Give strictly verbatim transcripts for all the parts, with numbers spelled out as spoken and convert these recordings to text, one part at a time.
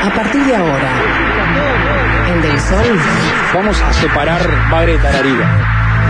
A partir de ahora, en Del Sol, vamos a separar padre de tararira.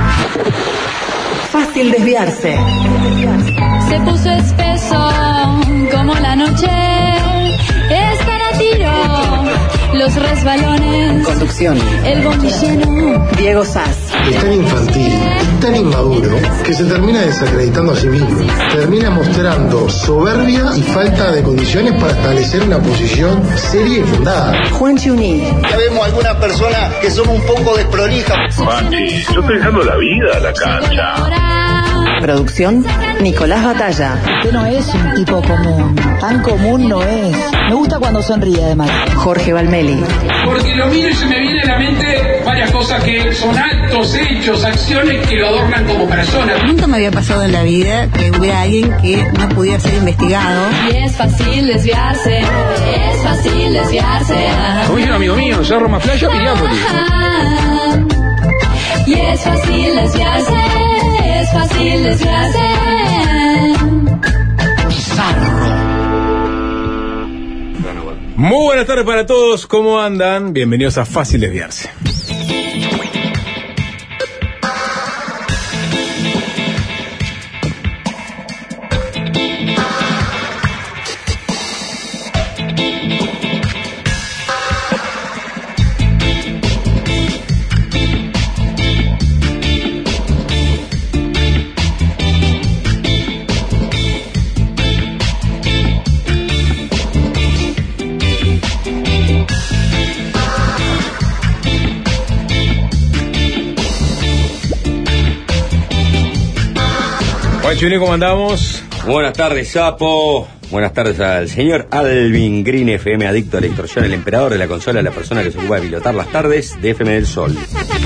Fácil desviarse. Se puso espeso como la noche. Están a tiro los resbalones. Conducción. El bondi lleno. Diego Sass. Es tan infantil, tan inmaduro, que se termina desacreditando a sí mismo. Termina mostrando soberbia y falta de condiciones para establecer una posición seria y fundada. Juan Chiuní. Ya vemos algunas personas que somos un poco desprolijas. Juanchi, yo estoy dejando la vida a la cancha. Producción, Nicolás Batalla. Usted no es un tipo común. Tan común no es. Me gusta cuando sonríe, además. Jorge Valmeli. Porque lo miro y se me viene a la mente varias cosas que son actos, hechos, acciones que lo adornan como persona. Nunca me había pasado en la vida que hubiera alguien que no pudiera ser investigado. Y es fácil desviarse. Es fácil desviarse. Como dice un amigo mío, Cerro Maflaya, Piriápolis. Y es fácil desviarse. Es fácil desviarse. Muy buenas tardes para todos, ¿cómo andan? Bienvenidos a Fácil Desviarse. ¿Cómo andamos? Buenas tardes, Sapo. Buenas tardes al señor Alvin Green, F M adicto a la extorsión, el emperador de la consola, la persona que se ocupa de pilotar las tardes de F M del Sol.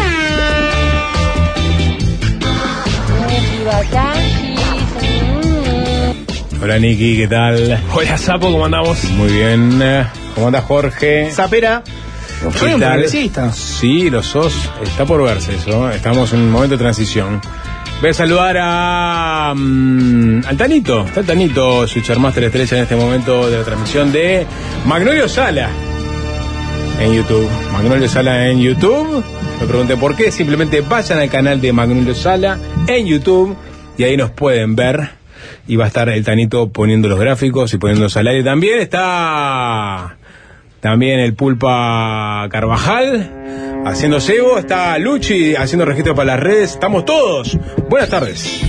Hola, Niki, ¿qué tal? Hola, Sapo, ¿cómo andamos? Muy bien. ¿Cómo anda Jorge? Sapera. Soy un progresista. Sí, lo sos. Está por verse eso. Estamos en un momento de transición. Voy a saludar a um, al Tanito. Está el Tanito, Switcher Master Estrella en este momento de la transmisión de Magnolio Sala en YouTube. Magnolio Sala en YouTube. Me pregunté por qué. Simplemente vayan al canal de Magnolio Sala en YouTube y ahí nos pueden ver. Y va a estar el Tanito poniendo los gráficos y poniéndolos al aire. También está también el Pulpa Carvajal haciendo cebo, está Luchi haciendo registro para las redes. Estamos todos. Buenas tardes.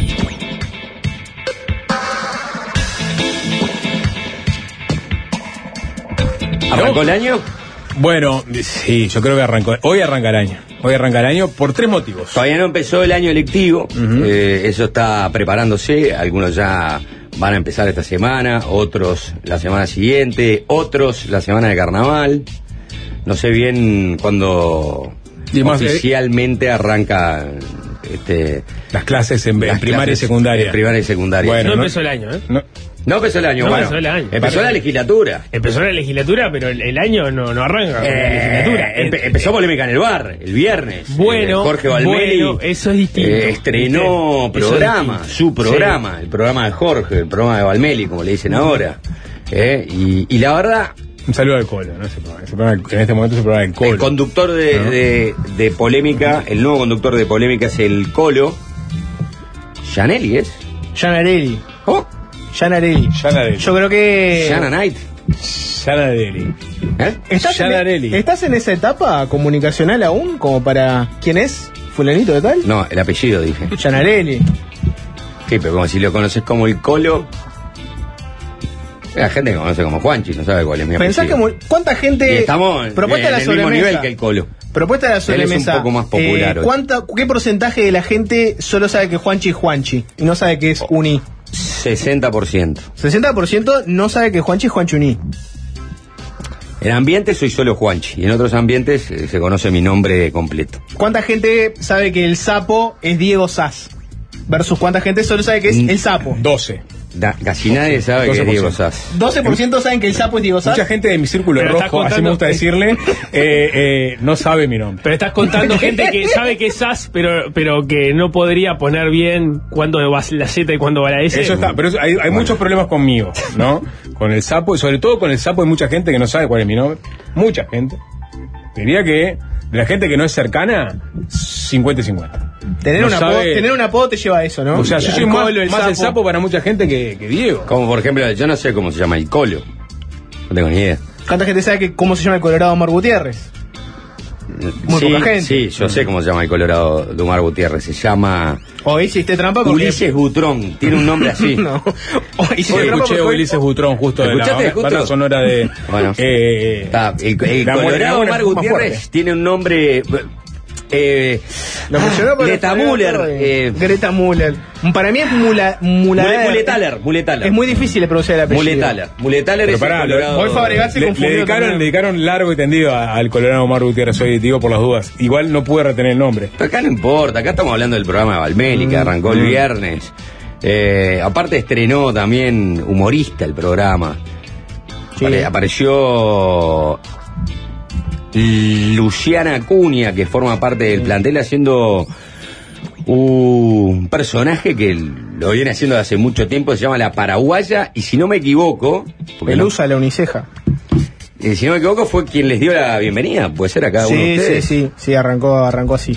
¿Arrancó el año? Bueno, sí, yo creo que arrancó. Hoy arranca el año. Hoy arranca el año por tres motivos. Todavía no empezó el año electivo. Uh-huh. eh, eso está preparándose. Algunos ya van a empezar esta semana, otros la semana siguiente, otros la semana de carnaval. No sé bien cuándo oficialmente arranca este, las clases en, en primaria y secundaria. En primaria y secundaria. Bueno, no, no empezó el año, ¿eh? No, no empezó el año, no bueno. Empezó el año. Empezó la legislatura. Empezó la legislatura, pero el, el año no, no arranca con eh, la legislatura. Empe, empezó polémica en el bar, el viernes. Bueno, eh, Jorge Valmeli. Bueno, eso es distinto. Eh, estrenó ¿viste? programa, es su programa, sí. El programa de Jorge, el programa de Valmeli, como le dicen ahora. Eh, y, y la verdad. Un saludo al Colo, ¿no? Ese programa, ese programa, en este momento se programa el Colo. El conductor de, ¿no? de, de polémica, el nuevo conductor de polémica es el Colo. ¿Gianelli es? Gianarelli. ¿Cómo? Gianarelli. Gianarelli. Yo creo que. Gianna Knight. Gianarelli. ¿Eh? ¿Estás, Gianarelli. En, ¿Estás en esa etapa comunicacional aún? Como para. ¿Quién es? ¿Fulanito de tal? No, el apellido dije. Gianarelli. Sí, pero como si lo conoces como el Colo. La gente que conoce como Juanchi, no sabe cuál es mi apellido. Pensá que ¿cuánta gente? Y estamos propuesta en, de la en el mismo sobremesa. nivel que el Colo. Propuesta de la sobremesa. Él es un poco más popular. Eh, ¿cuánta, ¿Qué porcentaje de la gente solo sabe que Juanchi es Juanchi y no sabe que es Uni? sesenta por ciento. sesenta por ciento no sabe que Juanchi es Juanchi Uni. En ambientes soy solo Juanchi y en otros ambientes eh, se conoce mi nombre completo. ¿Cuánta gente sabe que el sapo es Diego Sass? Versus cuánta gente solo sabe que es el sapo. doce. Da, casi nadie sabe que es Diego Sass. doce por ciento saben que el sapo es Diego Sass. Mucha gente de mi círculo Pero rojo, así me gusta decirle, eh, eh, no sabe mi nombre. Pero estás contando gente que sabe que es Sass, pero, pero que no podría poner bien cuándo va la Z y cuándo va la S. Eso está, pero eso, hay, hay bueno. muchos problemas conmigo, ¿no? Con el sapo, y sobre todo con el sapo hay mucha gente que no sabe cuál es mi nombre. Mucha gente. Diría que de la gente que no es cercana, cincuenta y cincuenta. Tener, no un apodo, tener un apodo te lleva a eso, ¿no? O sea, yo soy el más, colo, el más sapo. el sapo para mucha gente que, que Diego. Como por ejemplo, yo no sé cómo se llama el colo. No tengo ni idea. ¿Cuánta gente sabe que cómo se llama el Colorado Omar Gutiérrez? Muy sí, poca gente. Sí, yo sé cómo se llama el Colorado de Omar Gutiérrez. Se llama... O hiciste trampa porque... Ulises Butrón. Tiene un nombre así. No. O hiciste trampa escuché porque... Ulises Butrón justo de la banda sonora de... Bueno, eh, está. El, el Colorado Omar Gutiérrez tiene un nombre... Eh, lo mencionó por Greta Müller. Eh, Greta Müller. Para mí es Mula, Mula, Muletaler. Muletaler. Es muy difícil de pronunciar el apellido. Muletaler. Muletaler es pará, el Colorado. Hoy Fabregat se le, confundió. Le dedicaron, le dedicaron largo y tendido a, al Colorado Omar Gutiérrez. Hoy digo por las dudas. Igual no pude retener el nombre. Pero acá no importa. Acá estamos hablando del programa de Valmeli, mm, que arrancó mm. el viernes. Eh, aparte estrenó también humorista el programa. Sí. Apare, apareció Luciana Acuña, que forma parte del plantel, haciendo un personaje que lo viene haciendo desde hace mucho tiempo, se llama La Paraguaya, y si no me equivoco... Pelusa, no, la uniceja. Eh, si no me equivoco, fue quien les dio la bienvenida, puede ser a cada sí, uno de ustedes. Sí, sí, sí, arrancó, arrancó así.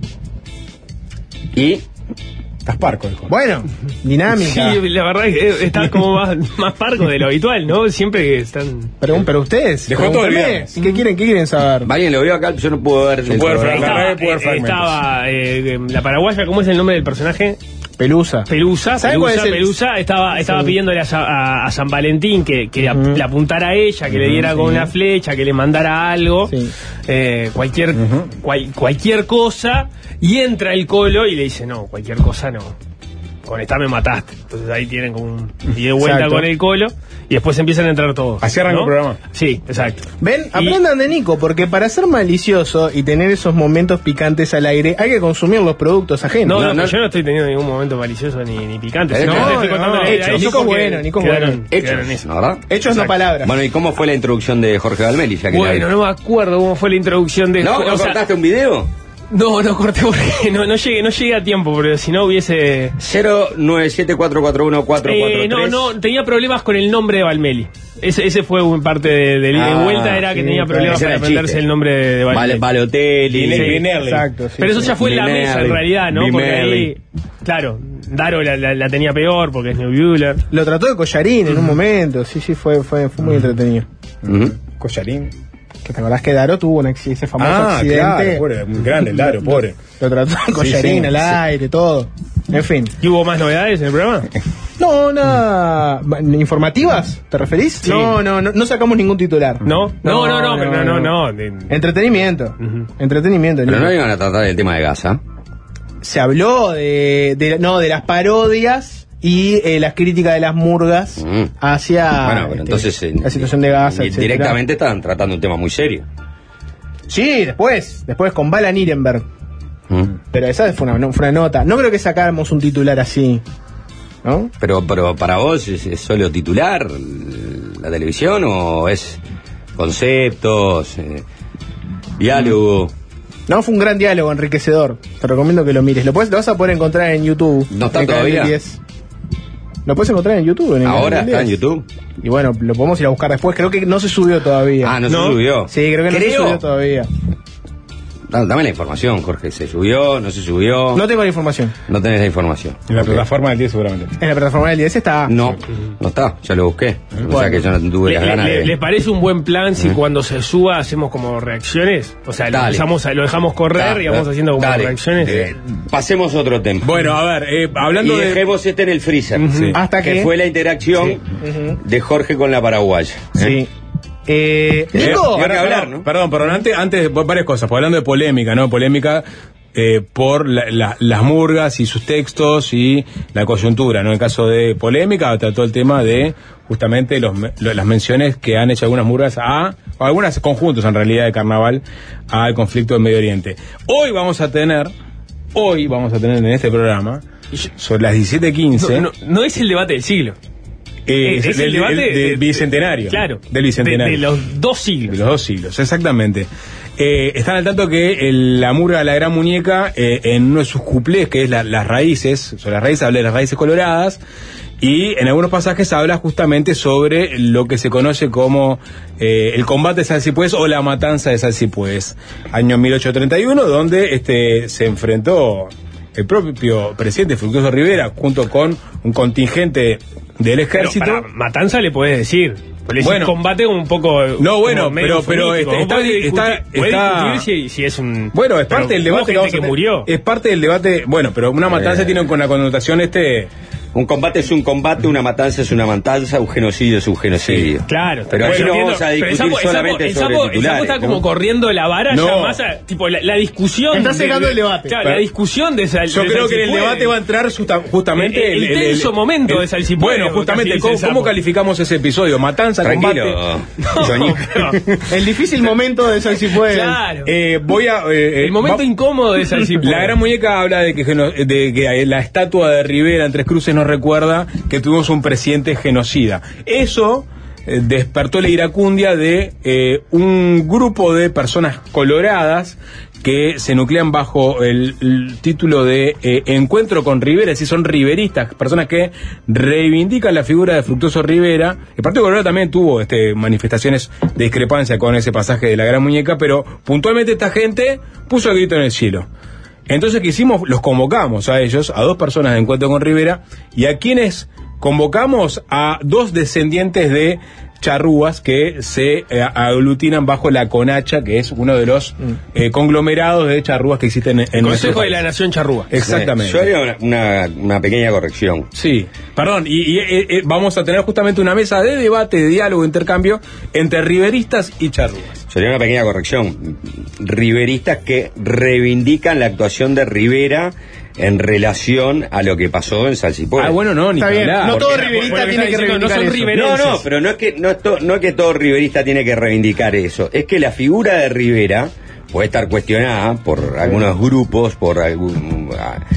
Y... Estás parco, hijo. Bueno, dinámica. Sí, la verdad es que estás como más, más parco de lo habitual, ¿no? Siempre que están... Pero, pero ustedes, dejó todo el ¿qué quieren, ¿qué quieren saber? ¿Alguien lo vio acá? Yo no puedo ver. No puedo ver, estaba, eh, estaba eh, la paraguaya, ¿cómo es el nombre del personaje? Pelusa. Pelusa, Pelusa, Pelusa, estaba, estaba sí. pidiéndole a, a, a San Valentín que, que uh-huh. le apuntara a ella, que uh-huh, le diera sí. con una flecha, que le mandara algo, sí. eh, cualquier, uh-huh. cual, cualquier cosa, y entra el Colo y le dice, no, cualquier cosa no. Con esta me mataste. Entonces ahí tienen como un... Y de vuelta exacto. con el Colo. Y después empiezan a entrar todos. Así arranca, ¿no?, el programa. Sí, exacto. Ven, aprendan y... de Nico, porque para ser malicioso y tener esos momentos picantes al aire, hay que consumir los productos ajenos. No, no, no, no yo no estoy teniendo ningún momento malicioso ni, ni picante. No, no, estoy no, no hechos. Nico es bueno, Nico es bueno. Hechos, eso. ¿no, verdad? Hechos, exacto. No palabras. Bueno, ¿y cómo fue la introducción de Jorge Valmeli? Ya que bueno, no me acuerdo cómo fue la introducción de... ¿No? ¿No o sea, cortaste un video? No, no corté porque no, no llegué, no llegué a tiempo, pero si no hubiese... cero nueve siete cuatro cuatro uno cuatro cuatro tres. Eh, no, no, tenía problemas con el nombre de Valmeli. Ese, ese fue un parte de, de, ah, de vuelta, era sí, que tenía problemas para aprenderse el nombre de Valmeli. Vale, Balotelli, sí, Vinelli. Exacto, sí, pero eso sí. ya fue en la mesa, en realidad, ¿no? Porque ahí, claro, Daro la, la, la tenía peor porque es New Buehler. Lo trató de Collarín en un momento, sí, sí, fue, fue, fue muy entretenido. Uh-huh. Collarín. Que te acordás que Daro tuvo un ese famoso ah, accidente. Claro, pobre, muy grande el Daro, pobre. Lo trató de Collarín sí, sí, al sí. aire, todo. En fin. ¿Y hubo más novedades en el programa? No, nada. ¿Informativas? ¿Te referís? Sí. No, no, no, no sacamos ningún titular. ¿No? No, no, no, no, no, no. no, no. Entretenimiento. Uh-huh. Entretenimiento. Pero no iban a tratar el tema de Gaza. Se habló de, de no, de las parodias y eh, las críticas de las murgas mm. hacia bueno, pero entonces, este, la situación de Gaza, etcétera. Directamente estaban tratando un tema muy serio. Sí, después, después con Bala Nirenberg. Mm. Pero esa fue una, fue una nota. No creo que sacáramos un titular así, ¿no? Pero, pero para vos, ¿es, es solo titular la televisión o es conceptos, eh, diálogo? No, fue un gran diálogo enriquecedor. Te recomiendo que lo mires. Lo, puedes, lo vas a poder encontrar en YouTube. ¿No está todavía? diez. Lo puedes encontrar en YouTube. En el ¿Ahora está en YouTube? Y bueno, lo podemos ir a buscar después. Creo que no se subió todavía. Ah, no, ¿no? se subió. Sí, creo que no creo... se subió todavía. Dame la información, Jorge. ¿Se subió? ¿No se subió? No tengo la información. No tenés la información. En la okay. plataforma del diez seguramente. En la plataforma del diez está. No, no está. Ya lo busqué. Bueno, o sea que yo no tuve le, las ganas le, de... ¿Les parece un buen plan si ¿Mm? cuando se suba hacemos como reacciones? O sea, lo, empezamos a, lo dejamos correr dale, y vamos haciendo como dale. reacciones. Eh, pasemos a otro tema. Bueno, a ver, eh, hablando y de... dejemos este en el freezer. Uh-huh. Sí. Hasta que... que fue la interacción sí. uh-huh. de Jorge con la paraguaya. Sí. ¿Eh? Eh, Nico, eh, ahora, hablar, ¿no? Perdón, perdón, antes, antes varias cosas, pues hablando de polémica, ¿no? Polémica eh, por la, la, las murgas y sus textos y la coyuntura, ¿no? En el caso de polémica, trató el tema de justamente los, las menciones que han hecho algunas murgas a, o algunos conjuntos en realidad de carnaval, al conflicto en Medio Oriente. Hoy vamos a tener, hoy vamos a tener en este programa sobre las diecisiete quince. No, no, no es el debate del siglo. Eh, es, es el, el debate el, del bicentenario. Claro. Del bicentenario. De, de los dos siglos. De los dos siglos, exactamente. Eh, están al tanto que el, la murga de la Gran Muñeca, eh, en uno de sus cuplés, que es la, las raíces, sobre las raíces, habla de las raíces coloradas, y en algunos pasajes habla justamente sobre lo que se conoce como eh, el combate de Salsipués o la matanza de Salsipués, año mil ochocientos treinta y uno, donde este se enfrentó el propio presidente Fructuoso Rivera junto con un contingente del ejército. Pero para matanza le puedes decir. Bueno, combate un poco. No, bueno, pero pero político, está, está, puede está, discutir si, si es un. Bueno, es parte del debate que, vamos que a tener, murió. Es parte del debate. Bueno, pero una matanza eh. tiene con la connotación este. Un combate es un combate, una matanza es una matanza, un genocidio es un genocidio. Sí, claro. Pero aquí no vamos a discutir sapo, solamente el sobre sapo, titulares. El sapo está ¿no? como corriendo la vara no. ya más a, tipo la, la discusión. Está secando de, el debate. Claro, pero, la discusión de Sal, Yo de creo que en el puede. debate va a entrar justa, justamente el, el, el tenso el, momento el, de Salsipués. Bueno, justamente, ¿cómo, ¿cómo calificamos ese episodio? Matanza, Tranquilo. combate. No, pero, el difícil momento de Salsipués. Claro. Eh, voy a. Eh, el momento va, incómodo de Salsipués. La Gran Muñeca habla de que, de que la estatua de Rivera en Tres Cruces nos recuerda que tuvimos un presidente genocida. Eso eh, despertó la iracundia de eh, un grupo de personas coloradas que se nuclean bajo el, el título de eh, Encuentro con Rivera, es decir, son riveristas, personas que reivindican la figura de Fructuoso Rivera. El Partido Colorado también tuvo este, manifestaciones de discrepancia con ese pasaje de la Gran Muñeca, pero puntualmente esta gente puso el grito en el cielo. Entonces, ¿qué hicimos? Los convocamos a ellos, a dos personas de Encuentro con Rivera, y a quienes convocamos a dos descendientes de charrúas que se eh, aglutinan bajo la CONACHA, que es uno de los eh, conglomerados de charrúas que existen en, en el Consejo país. de la Nación Charrúa. Exactamente. Yo haría una, una, una pequeña corrección. Sí, perdón, y, y eh, eh, vamos a tener justamente una mesa de debate, de diálogo, de intercambio entre riveristas y charrúas. Sería una pequeña corrección. Riveristas que reivindican la actuación de Rivera en relación a lo que pasó en Salsipués. Ah, bueno, no, ni Está bien. hablar. No todo Porque, riverista porque tiene que diciendo, reivindicar no son eso. riverenses. No, no, pero no es que no es, to, no es que todo riverista tiene que reivindicar eso. Es que la figura de Rivera puede estar cuestionada por algunos grupos, por algún,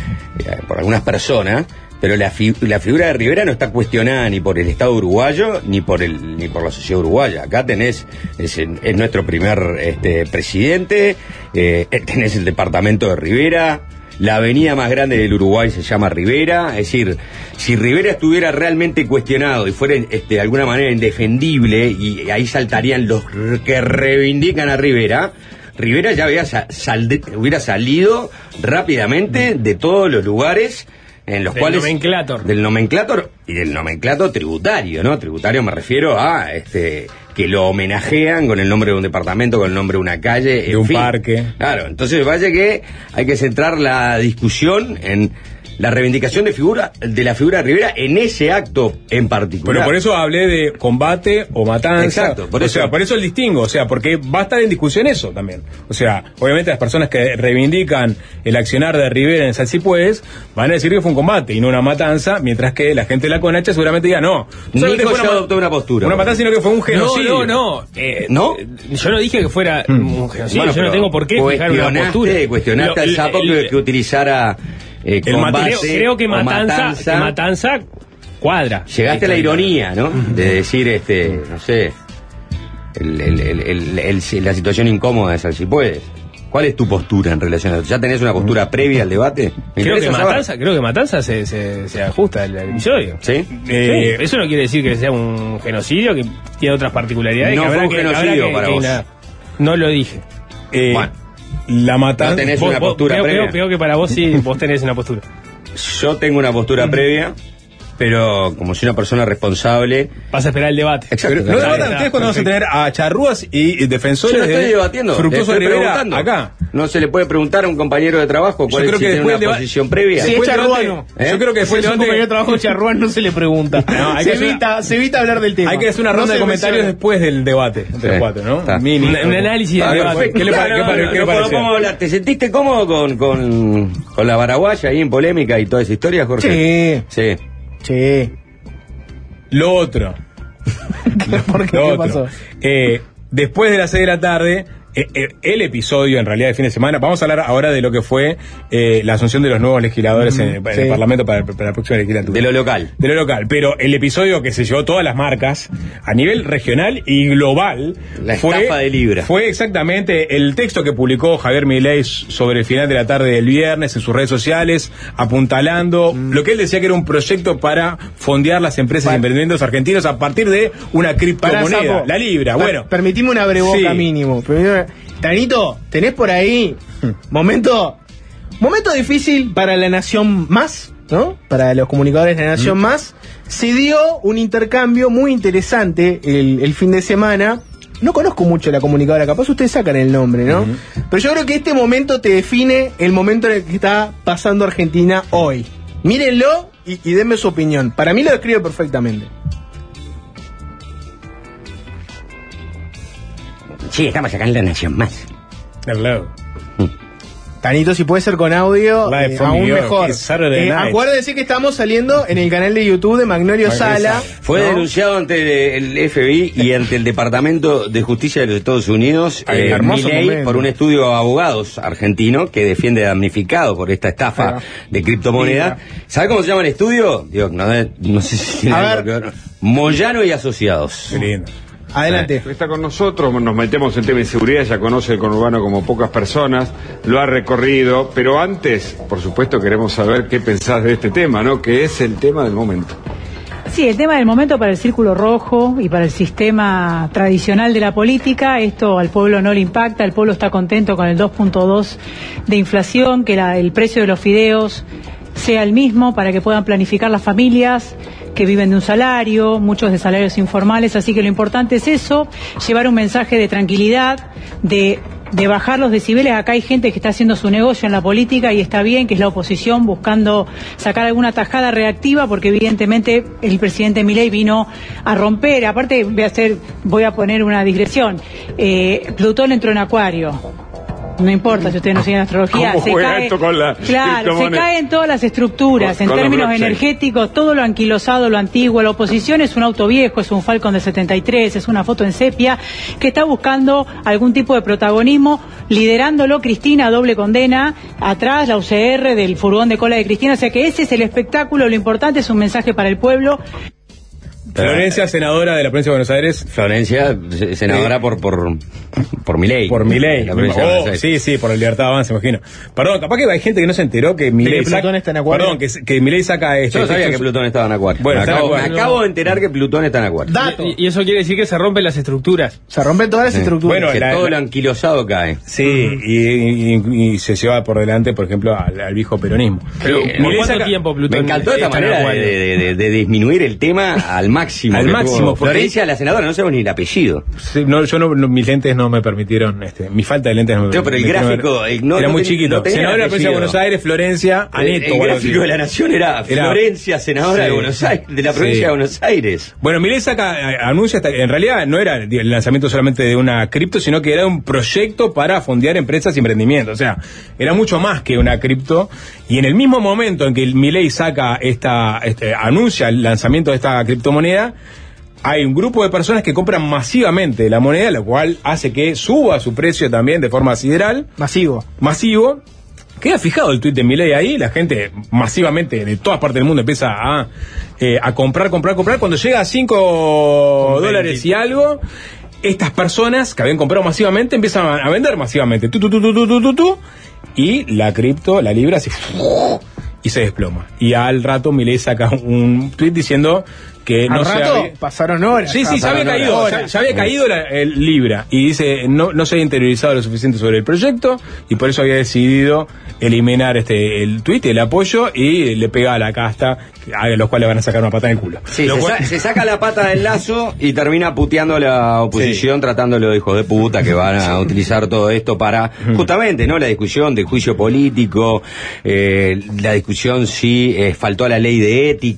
por algunas personas, pero la, fi, la figura de Rivera no está cuestionada ni por el Estado uruguayo ni por el ni por la sociedad uruguaya. Acá tenés, es, es nuestro primer este, presidente, eh, tenés el departamento de Rivera. La avenida más grande del Uruguay se llama Rivera, es decir, si Rivera estuviera realmente cuestionado y fuera este, de alguna manera indefendible, y ahí saltarían los que reivindican a Rivera, Rivera ya había sal, hubiera salido rápidamente de todos los lugares en los del cuales nomenclátor. del nomenclátor y del nomenclátor tributario, ¿no? Tributario me refiero a este que lo homenajean con el nombre de un departamento, con el nombre de una calle, de en un fin. parque. Claro, entonces me parece que hay que centrar la discusión en la reivindicación de figura de la figura de Rivera en ese acto en particular. Pero por eso hablé de combate o matanza. Exacto, por o eso. sea, por eso el distingo, o sea, porque va a estar en discusión eso también. O sea, obviamente las personas que reivindican el accionar de Rivera en Salsipués van a decir que fue un combate y no una matanza, mientras que la gente de la CONACHA seguramente diga no. Nico ya una, adoptó una postura. Una matanza, sino que fue un genocidio. No, no, no. Eh, ¿No? Yo no dije que fuera mm. un genocidio, Bueno, yo no tengo por qué fijar una postura. Cuestionaste al sapo que, que utilizara eh, el combate creo, creo que matanza, matanza. que matanza cuadra. Llegaste a la ironía, ¿no? De decir, este, no sé, el, el, el, el, el, la situación incómoda de Salsipués. ¿Cuál es tu postura en relación a eso? ¿Ya tenés una postura previa al debate? Creo que, Matanza, creo que Matanza se, se, se ajusta al episodio. ¿Sí? Eh, sí. Eso no quiere decir que sea un genocidio, que tiene otras particularidades. No que fue habrá un que, genocidio que, para que vos. Nada. No lo dije. Eh, bueno. La matanza. No tenés vos, una vos, postura veo, previa. Veo, veo que para vos sí, vos tenés una postura. Yo tengo una postura previa, pero como soy una persona responsable. Vas a esperar el debate. Exacto. ¿No debatan ustedes cuando vamos a tener a charrúas y defensores? Yo no estoy de debatiendo. Fructuoso estoy Rivera preguntando. acá. No se le puede preguntar a un compañero de trabajo cuál Yo es creo si que tiene una deba- posición previa. Si es charruano. ¿Eh? Yo creo que después Si es un del compañero de debate trabajo de charruán, no se le pregunta. No, hay se, que hacer evita, una- se evita hablar del tema. hay que hacer una No ronda se de comentarios menciona. después del debate entre Sí. los cuatro, ¿no? Está. Mini. Un, un análisis Ah, del debate. perfecto. ¿Qué le, pare- Claro, qué pare- no, qué le no, pareció? ¿cómo hablar? ¿Te sentiste cómodo con, con, con la Paraguaya ahí en polémica y toda esa historia, Jorge? Sí. Sí. Sí. Lo otro. ¿Por qué? Lo ¿Qué otro. pasó? Eh, después de las seis de la tarde, eh, el episodio en realidad de fin de semana. Vamos a hablar ahora de lo que fue eh, la asunción de los nuevos legisladores mm, en, en sí. el Parlamento para, para la próxima legislatura. De lo local. De lo local. Pero el episodio que se llevó todas las marcas a nivel regional y global. La fue, estafa de Libra. Fue exactamente el texto que publicó Javier Milei sobre el final de la tarde del viernes en sus redes sociales, apuntalando mm. lo que él decía que era un proyecto para fondear las empresas para, y emprendimientos argentinos a partir de una criptomoneda, la Libra. Per, bueno, permitime una breboca sí. mínimo. Tanito, tenés por ahí momento momento difícil para la Nación Más, ¿no? Para los comunicadores de la Nación mm. Más. Se dio un intercambio muy interesante el, el fin de semana. No conozco mucho la comunicadora, capaz ustedes sacan el nombre, ¿no? Mm. Pero yo creo que este momento te define el momento en el que está pasando Argentina hoy. Mírenlo y, y denme su opinión. Para mí lo describe perfectamente. Sí, estamos acá en la Nación Más. Hello. Tanito, si puede ser con audio, eh, aún mejor. Eh, acuérdense que estamos saliendo en el canal de YouTube de Magnolio Sala. Fue ¿no? denunciado ante el F B I y ante el Departamento de Justicia de los Estados Unidos, eh, Milei, por un estudio de abogados argentino que defiende damnificado por esta estafa Pero, de criptomoneda. ¿Sabe cómo se llama el estudio? Digo, no, no sé si tiene algo que ver. Moyano y Asociados. Qué lindo. Adelante. Está con nosotros, nos metemos en tema de seguridad, ya conoce el conurbano como pocas personas, lo ha recorrido, pero antes, por supuesto, queremos saber qué pensás de este tema, ¿no? Que es el tema del momento. Sí, el tema del momento para el Círculo Rojo y para el sistema tradicional de la política. Esto al pueblo no le impacta, el pueblo está contento con el dos punto dos de inflación, que la, el precio de los fideos sea el mismo para que puedan planificar las familias que viven de un salario, muchos de salarios informales, así que lo importante es eso, llevar un mensaje de tranquilidad, de, de bajar los decibeles. Acá hay gente que está haciendo su negocio en la política y está bien, que es la oposición buscando sacar alguna tajada reactiva, porque evidentemente el presidente Milei vino a romper. Aparte voy a hacer, voy a poner una digresión, eh, Plutón entró en Acuario. No importa si ustedes no siguen astrología, ¿Cómo se juega cae, esto con la claro, se caen todas las estructuras, con, en con términos energéticos, todo lo anquilosado, lo antiguo. La oposición es un auto viejo, es un Falcon de setenta y tres, es una foto en sepia, que está buscando algún tipo de protagonismo, liderándolo Cristina, doble condena, atrás la U C R del furgón de cola de Cristina, o sea que ese es el espectáculo, lo importante es un mensaje para el pueblo. Florencia, senadora de la provincia de Buenos Aires. Florencia, senadora sí. por por por Milei. Por Milei. Oh, sí, sí, por el Libertad Avanza, imagino. Perdón, capaz que hay gente que no se enteró que Milei saca... Plutón está en Acuario. Perdón, que, que Milei saca este... Yo no sabía texto... que Plutón estaba en Acuario. Bueno, me acabo, Acuario. me acabo de enterar que Plutón está en Acuario. Dato. Y, y eso quiere decir que se rompen las estructuras. Se rompen todas las sí. estructuras. Bueno, que la, todo la... lo anquilosado cae. Sí, uh-huh. y, y, y se lleva por delante, por ejemplo, al, al viejo peronismo. Pero, eh, ¿cuánto saca... tiempo Plutón? Me encantó esta manera de, de, de, de disminuir el tema al máximo. Al máximo. Florencia, la senadora, no sabemos ni el apellido. Sí, no, yo no, no, mis lentes no me permitieron, este, mi falta de lentes no me permitieron. Pero el gráfico ver, no, era no muy ten, chiquito. No senadora de la provincia de Buenos Aires, Florencia, Aneto. El, el gráfico de la Nación era, era Florencia, senadora sí. de Buenos Aires, de la provincia sí. de Buenos Aires. Bueno, Milei saca, anuncia, en realidad no era el lanzamiento solamente de una cripto, sino que era un proyecto para fondear empresas y emprendimientos. O sea, era mucho más que una cripto. Y en el mismo momento en que Milei saca esta, este, anuncia el lanzamiento de esta criptomoneda, hay un grupo de personas que compran masivamente la moneda, lo cual hace que suba su precio también de forma sideral. Masivo. Masivo. Queda fijado el tuit de Milei ahí, la gente masivamente de todas partes del mundo empieza a, eh, a comprar, comprar, comprar. Cuando llega a cinco dólares y algo, estas personas que habían comprado masivamente empiezan a vender masivamente. Tu, tu, tu, tu, tu, tu, tu, tu, y la cripto, la libra, así, y se desploma. Y al rato Milei saca un tuit diciendo que no Al se rato había... pasaron horas. Sí, sí, ya había caído, ya, ya había caído la, el Libra. Y dice, no, no se había interiorizado lo suficiente sobre el proyecto y por eso había decidido eliminar este el tuit, el apoyo, y le pega a la casta, a los cuales van a sacar una pata en el culo. Sí, se, cual... sa se saca la pata del lazo y termina puteando a la oposición, sí. tratándolo de hijos de puta que van a utilizar todo esto para, justamente, ¿no? La discusión del juicio político, eh, la discusión si eh, faltó a la ley de ética.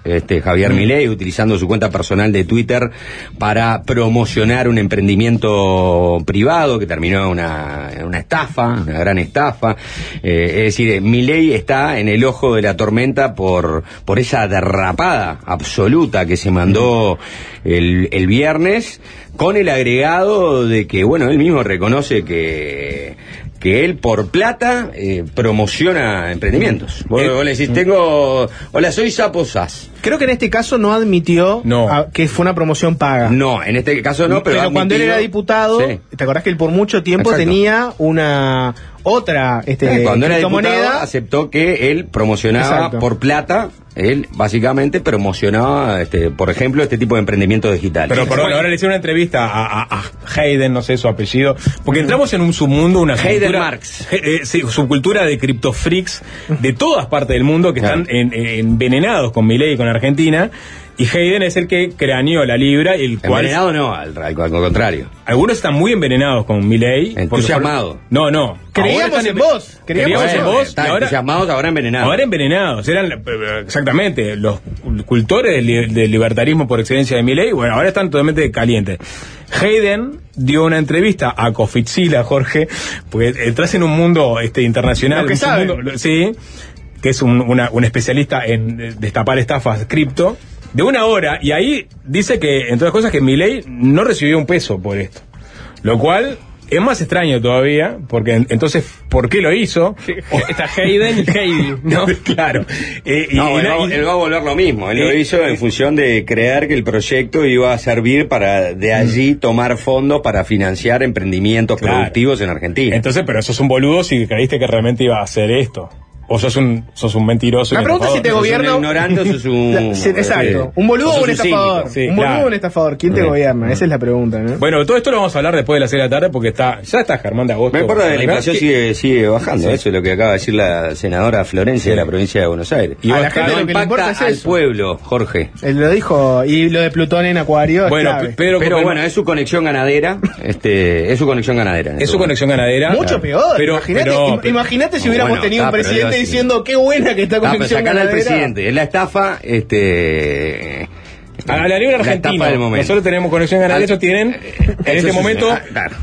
este, Javier Mm. Milei, utilizando su cuenta personal de Twitter para promocionar un emprendimiento privado que terminó en una, en una estafa, una gran estafa. Eh, es decir, Milei está en el ojo de la tormenta por, por esa derrapada absoluta que se mandó el, el viernes, con el agregado de que, bueno, él mismo reconoce que que él por plata eh, promociona emprendimientos. Vos, vos le decís, tengo, hola, soy Sapo Sass. Creo que en este caso no admitió No. a- que fue una promoción paga. No, en este caso no, pero, Pero ha cuando él admitido- era diputado, Sí. ¿te acordás que él por mucho tiempo Exacto. tenía una otra este, Eh, Cuando era diputado criptomoneda? aceptó que él promocionaba Exacto. por plata, él básicamente promocionaba, este, por ejemplo, este tipo de emprendimientos digitales. Pero perdón, ahora le hicieron una entrevista a, a- a Hayden, no sé su apellido, porque entramos en un submundo, una Hayden cultura- Marx. eh, eh, sí, subcultura de criptofreaks de todas partes del mundo que Claro. están en- en- envenenados con Milei y con Argentina. Y Hayden es el que craneó la libra, el cual... Envenenado no, al, al- al contrario. Algunos están muy envenenados con Milei. Entusiasmado. No, no. Creíamos Ahora están en vos, creíamos Creíamos en Bueno, vos. están y ahora- entusiasmados, ahora envenenados. Ahora envenenados, eran eh, exactamente los cultores del, li- del libertarismo por excelencia de Milei, bueno, ahora están totalmente calientes. Hayden dio una entrevista a Cofitzila, Jorge, porque entras en un mundo este internacional, Lo que un saben. submundo- sí, que es un, una- un especialista en eh, destapar estafas cripto, de una hora, y ahí dice que, entre otras cosas, que Milei no recibió un peso por esto, lo cual es más extraño todavía, porque en- entonces, ¿por qué lo hizo? Está Hayden y Heidi, ¿no? Claro. Eh, y- No, y- él, va, y- él va a volver lo mismo. Él lo Eh, hizo en función de creer que el proyecto iba a servir para de allí tomar fondos para financiar emprendimientos Claro. productivos en Argentina. Entonces, pero sos un boludo si creíste que realmente iba a hacer esto. O sos un, sos un mentiroso. La y pregunta es si te estafador. gobierna. un ignorante o sos un- La- sí, exacto. eh, ¿Un boludo o o sos un un estafador? cínico. Sí, un boludo claro. o un estafador. ¿Quién te Sí. gobierna? Esa es la pregunta, ¿no? Bueno, todo esto lo vamos a hablar después de las seis de la tarde porque está, ya está Germán de Agosto. No importa, la inflación ¿Qué- sigue, sigue bajando. Sí. Eso es lo que acaba de decir la senadora Florencia de la provincia de Buenos Aires. Y A va la a estar- gente No lo que le impacta importa es al eso. pueblo, Jorge. Él lo dijo. Y lo de Plutón en Acuario. es Bueno, clave. P- Pedro Pero Copelman- bueno, es su conexión ganadera. Este, es su conexión ganadera. en es este su momento. conexión ganadera. Mucho Claro. peor. Pero, Imagínate, pero- im- imagínate si No, hubiéramos bueno, tenido está, un pero presidente digo, sí. diciendo qué buena que está Ah, pero conexión sacala al ganadera. presidente. Es la estafa, este. A la libre la argentina. estafa del momento. Nosotros tenemos conexión ganadera. Al- Ellos tienen en Eso este sí, momento ah, claro.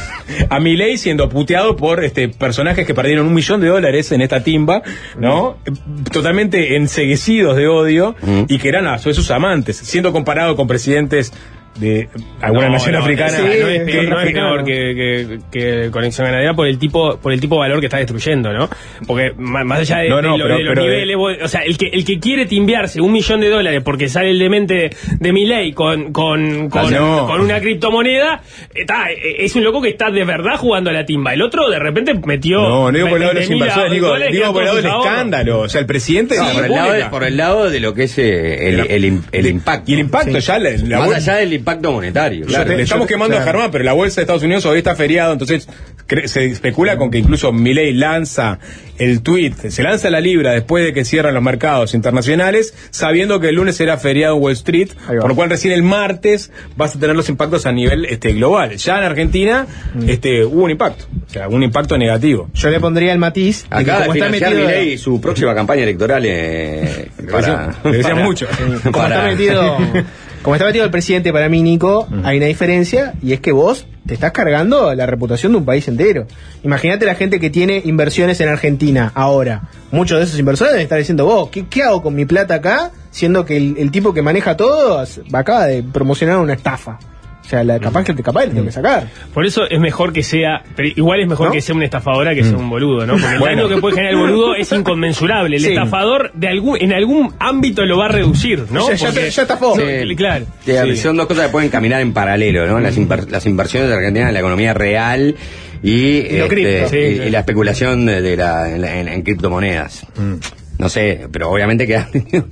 a, a Milei siendo puteado por este personajes que perdieron un millón de dólares en esta timba, ¿no? Totalmente enseguecidos de odio Mm. y que eran a su vez sus amantes, siendo comparado con presidentes de alguna No, nación no, africana. sí, no es que- peor, no es que- peor que, que, que Conexión Ganadera por el tipo por el tipo de valor que está destruyendo, ¿no? Porque ma- más allá de, No, no, de lo- pero- de los pero de- niveles, vos- o sea, el que el que quiere timbiarse un millón de dólares porque sale el demente de Milei con con con, Ah, no. con una criptomoneda, está, es un loco que está de verdad jugando a la timba. El otro de repente metió No, no digo por el lado de los veinte mil inversores, digo, dólares que digo eran por el lado todos del sus ahorros. escándalo. O sea, el presidente. No, de la por, el lado de, República. por el lado de lo que es eh, el, el, im- el impacto. Y el impacto ya, la, la Más bol- allá del impacto monetario. Claro, Yo te- le estamos yo te- quemando claro. a Germán, pero la bolsa de Estados Unidos hoy está feriado, entonces cre- se especula con que incluso Milei lanza el tweet, se lanza la libra después de que cierran los mercados internacionales, sabiendo que el lunes será feriado en Wall Street, Ahí va. por lo cual recién el martes vas a tener los impactos a nivel este global. Ya en Argentina este hubo un impacto, o sea, un impacto negativo. Yo le pondría el matiz. de que Acaba de como está financiar metido. Milei su próxima campaña electoral eh, para, Le decían para- mucho. Como para- está metido. Como está metido el presidente, para mí, Nico, hay una diferencia, y es que vos te estás cargando la reputación de un país entero. Imagínate la gente que tiene inversiones en Argentina ahora. Muchos de esos inversores deben estar diciendo, vos, ¿qué, qué hago con mi plata acá? Siendo que el, el tipo que maneja todo acaba de promocionar una estafa. O sea, la, capaz que te capaz le tengo que sacar. Por eso es mejor que sea, pero igual es mejor ¿No? que sea una estafadora que sea un boludo, ¿no? Porque el Bueno. daño que puede generar el boludo es inconmensurable. El Sí. estafador de algún, en algún ámbito lo va a reducir, ¿no? Ya- ya- Porque- ya estafó. No, Sí. claro. Sí, Sí. Son dos cosas que pueden caminar en paralelo, ¿no? Las, inver- las inversiones de Argentina en la economía real y, lo este, cripto. Sí, y- sí. y la especulación de, de la, en, la- en- en criptomonedas. No sé, pero obviamente que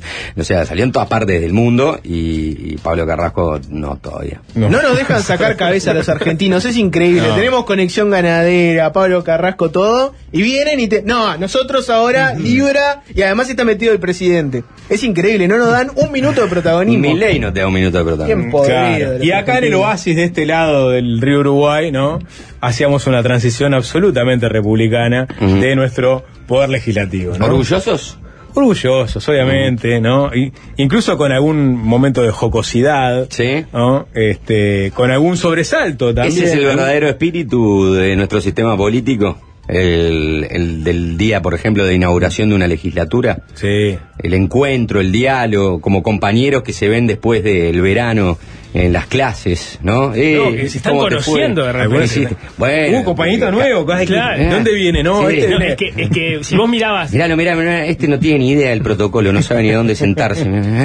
o sea, salió en todas partes del mundo y, y Pablo Carrasco no todavía. No. nos dejan sacar cabeza a los argentinos, es increíble. No. Tenemos conexión ganadera, Pablo Carrasco, todo, y vienen y te. No, nosotros ahora, Libra, y además está metido el presidente. Es increíble, no nos dan un minuto de Y protagonismo. Milei no te da un minuto de protagonismo. Bien podrido Claro. de los Y acá en el argentinos. oasis de este lado del río Uruguay, ¿no? Hacíamos una transición absolutamente republicana Ujú. de nuestro poder legislativo, ¿no? ¿Orgullosos? orgullosos, obviamente, ¿no? Y, incluso con algún momento de jocosidad, sí, ¿no? Este, con algún sobresalto también. Ese es el verdadero espíritu de nuestro sistema político. El, el del día, por ejemplo, de inauguración de una legislatura. Sí. El encuentro, el diálogo, como compañeros que se ven después del verano en las clases, ¿no? Eh, no, que se están conociendo de repente. Sí, bueno, un compañito nuevo, claro. ¿de dónde viene? No, sí, este no viene... es, que, es que si vos mirabas. Miralo, mirá, mirá, este no tiene ni idea del protocolo, no sabe ni a dónde sentarse.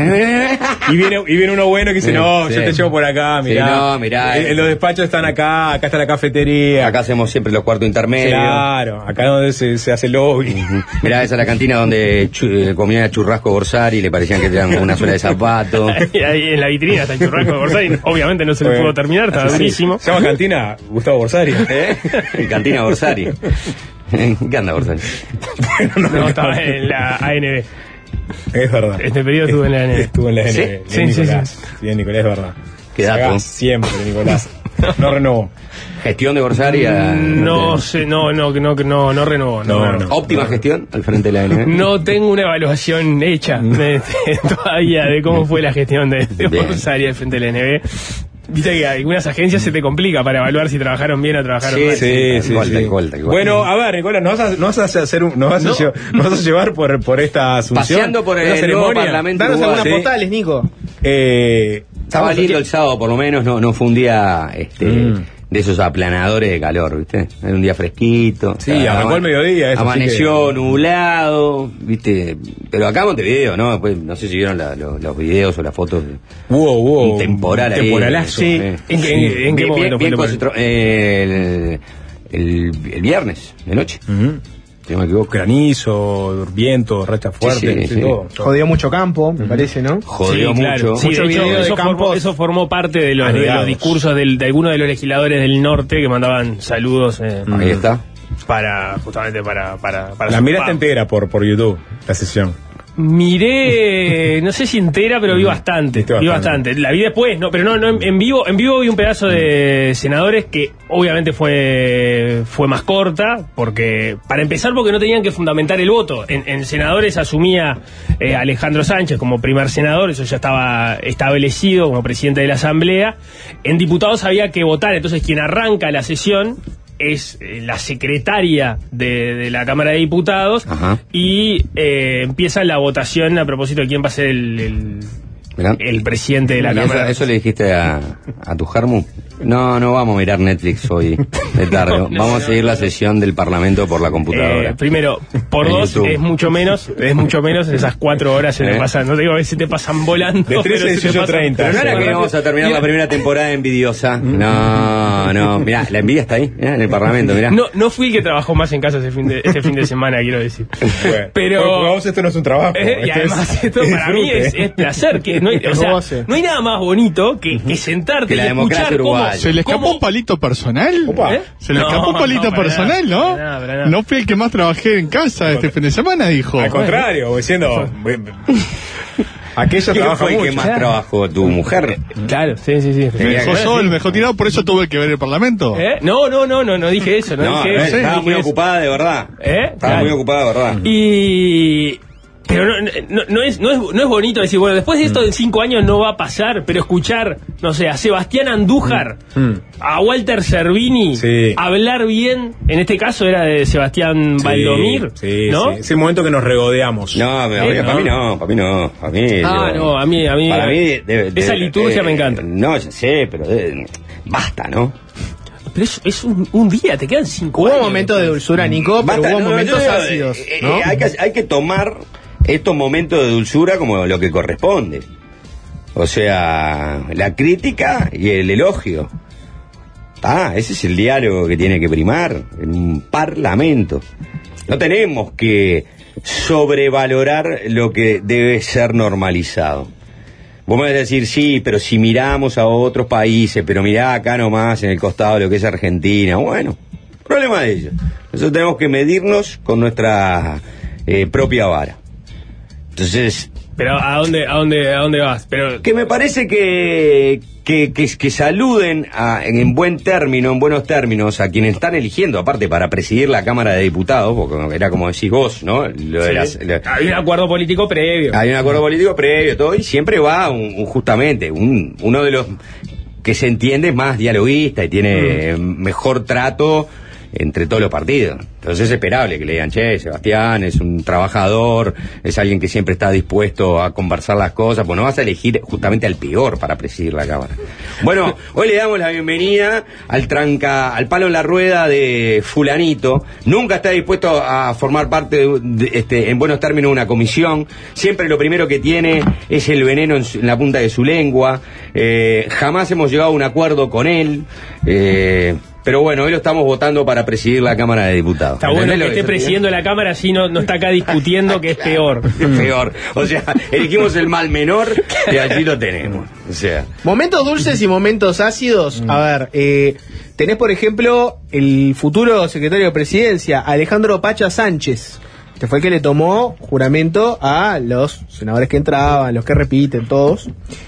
y viene y viene uno bueno que dice, sí, no, sí. yo te llevo por acá, mirá. Sí, no, mirá. En, en los despachos están acá, acá está la cafetería. Acá hacemos siempre los cuartos intermedios. Claro, acá donde se, se hace lobby. Uh-huh. Mirá, esa es la cantina donde chu, eh, comía churrasco Borsari y le parecían que tenían una suela de zapato. Ahí en la vitrina está el churrasco de Borsari, obviamente no se le pudo terminar, estaba sí, durísimo. Se llama Cantina Gustavo Borsari. ¿Eh? Cantina Borsari. ¿Qué anda Borsari? Bueno, no, no, estaba en la A N B. Es verdad. Este periodo estuvo en la A N B. Estuvo en la A N B. Sí, sí, sí, Nicolás. sí. Sí, Nicolás, es verdad. Qué dato. Siempre, Nicolás. No renovó. ¿Gestión de Borsari? A... No sé, no, no, no, no, no renovó. No, no, no, no. ¿Óptima gestión al frente de la A N B? No tengo una evaluación hecha de, de, todavía de cómo fue la gestión de, de Borsari al frente de la A N B. Viste que algunas agencias se te complica para evaluar si trabajaron bien o trabajaron sí, mal. Sí, sí, igual, sí. igual, igual. Bueno, a ver, Nicolás, nos vas a, nos vas a hacer un, nos vas, ¿No? a, llevar, nos vas a llevar por, por esta asunción. Paseando por el una nuevo ceremonia. Parlamento Danos Uruguay. algunas Sí. postales, Nico. Eh, Estaba lindo el sábado, por lo menos, no, no fue un día este, Mm. de esos aplanadores de calor, ¿viste? Era un día fresquito. Sí, arrancó al mediodía, eso Amaneció sí que- nublado, ¿viste? Pero acá en Montevideo, ¿no? Después, no sé si vieron la- lo- los videos o las fotos. De Hubo, hubo un temporal un ahí. temporalazo. Sí. ¿En qué, en, en qué Bien, momento bien, fue bien el temporal? concentro- eh, el, el, el viernes de noche, Ujú. si no me equivoco. Granizo, viento, racha fuerte, sí, sí, sí. todo. Jodió mucho campo, me parece, ¿no? Jodió Sí, claro. mucho. Sí, Mucho de hecho, video de eso, campos formó, eso formó parte de los, de anegados. los discursos del- de algunos de los legisladores del norte que mandaban saludos eh, Ahí está. para justamente para para, para La su miraste pavo. entera por, por YouTube, la sesión. Miré, no sé si entera, pero vi bastante, Viste vi bastante. bastante. La vi después, no, pero no, no en, en vivo, en vivo vi un pedazo de senadores que obviamente fue fue más corta, porque para empezar porque no tenían que fundamentar el voto. En, en senadores asumía eh, Alejandro Sánchez como primer senador, eso ya estaba establecido como presidente de la Asamblea. En diputados había que votar, entonces quien arranca la sesión es eh, la secretaria de, de la Cámara de Diputados. Ajá. Y eh, empieza la votación a propósito de quién va a ser el, el, Mirá. el presidente de la ¿Y eso, Cámara. eso le dijiste a, a tu Germu? No, no vamos a mirar Netflix hoy de tarde. No, no, vamos no, a seguir no. la sesión del Parlamento por la computadora. Eh, primero, por En dos YouTube. es mucho menos, es mucho menos, esas cuatro horas se ¿Eh? te pasan, no te digo a veces te pasan volando. De trece a pero se te dieciocho pasan- treinta. Pero no era se que pasan vamos a rápido. terminar Mira, la primera temporada envidiosa. No, no. Mirá, la envidia está ahí, mirá, en el Parlamento, mirá. No, no fui el que trabajó más en casa ese fin de, este fin de semana, quiero decir. Bueno, Pero- porque para vos esto no es un trabajo. Eh, y esto además es- esto para mí es, disfrute. es placer, que no hay, o sea, Goce. no hay nada más bonito que, que sentarte Que la y democracia escuchar cómo, uruguaya. ¿Se le escapó cómo- un palito personal? Opa. ¿Eh? Se le No, escapó un palito no, para personal, nada, ¿no? para nada, para nada. No fui el que más trabajé en casa este fin de semana, dijo. Al contrario, diciendo. Aquello ¿Quién trabaja fue el mucho. que más trabajó? ¿Tu mujer? Claro, sí, sí, sí. Me dejó solo, me dejó tirado, por eso tuve que ver el Parlamento. ¿Eh? No, no, no, no, no dije eso, no, No, dije eh, eso. estaba dije muy eso. ocupada de verdad. ¿Eh? Estaba Claro. muy ocupada de verdad. Y pero no, no, no es, no, es, no es bonito decir, bueno, después de esto en cinco años no va a pasar, pero escuchar, no sé, a Sebastián Andújar, Mm. a Walter Cervini, Sí. hablar bien, en este caso era de Sebastián Sí, Valdomir, sí, ¿no? sí. Es el momento que nos regodeamos. No, me- Eh, para no. mí no, para mí no, para mí. Ah, yo- no, a mí, a mí, Para mí debe- debe- esa liturgia eh, me encanta. No, ya sé, pero debe- basta, ¿no? Pero es, es un, un día, te quedan cinco Hubo años. momentos de dulzura, Nico, pero Basta, hubo no, momentos yo digo, ácidos, eh, ¿no? eh, hay, que, hay que tomar estos momentos de dulzura como lo que corresponde. O sea, la crítica y el elogio. Ah, ese es el diálogo que tiene que primar en un parlamento. No tenemos que sobrevalorar lo que debe ser normalizado. Vos me vas a decir, sí, pero si miramos a otros países, pero mirá acá nomás en el costado de lo que es Argentina, bueno, problema de ellos. Nosotros tenemos que medirnos con nuestra eh, propia vara. Entonces, Pero ¿a dónde, a dónde, a dónde vas? Pero que me parece que, Que, que, que saluden a, en, en buen término, en buenos términos, a quienes están eligiendo, aparte para presidir la Cámara de Diputados, porque era como decís vos, ¿no? Lo de las, lo, hay un acuerdo político previo. Hay un acuerdo político previo, todo, y siempre va un, un, justamente un, uno de los que se entiende más dialoguista y tiene mm. mejor trato entre todos los partidos. Entonces es esperable que le digan, che, Sebastián es un trabajador, es alguien que siempre está dispuesto a conversar las cosas, pues no vas a elegir justamente al peor para presidir la Cámara. Bueno, hoy le damos la bienvenida al tranca, al palo en la rueda de fulanito. Nunca está dispuesto a formar parte de, de, este, en buenos términos, de una comisión. Siempre lo primero que tiene es el veneno en, su, en la punta de su lengua. Eh, jamás hemos llegado a un acuerdo con él. Eh, Pero bueno, hoy lo estamos votando para presidir la Cámara de Diputados. Está bueno que esté presidiendo la Cámara, así no, no está acá discutiendo que es peor. Es peor. O sea, elegimos el mal menor y allí lo tenemos. O sea. Momentos dulces y momentos ácidos. A ver, eh, tenés por ejemplo el futuro secretario de Presidencia, Alejandro Pacha Sánchez, que fue el que le tomó juramento a los senadores que entraban, los que repiten, todos.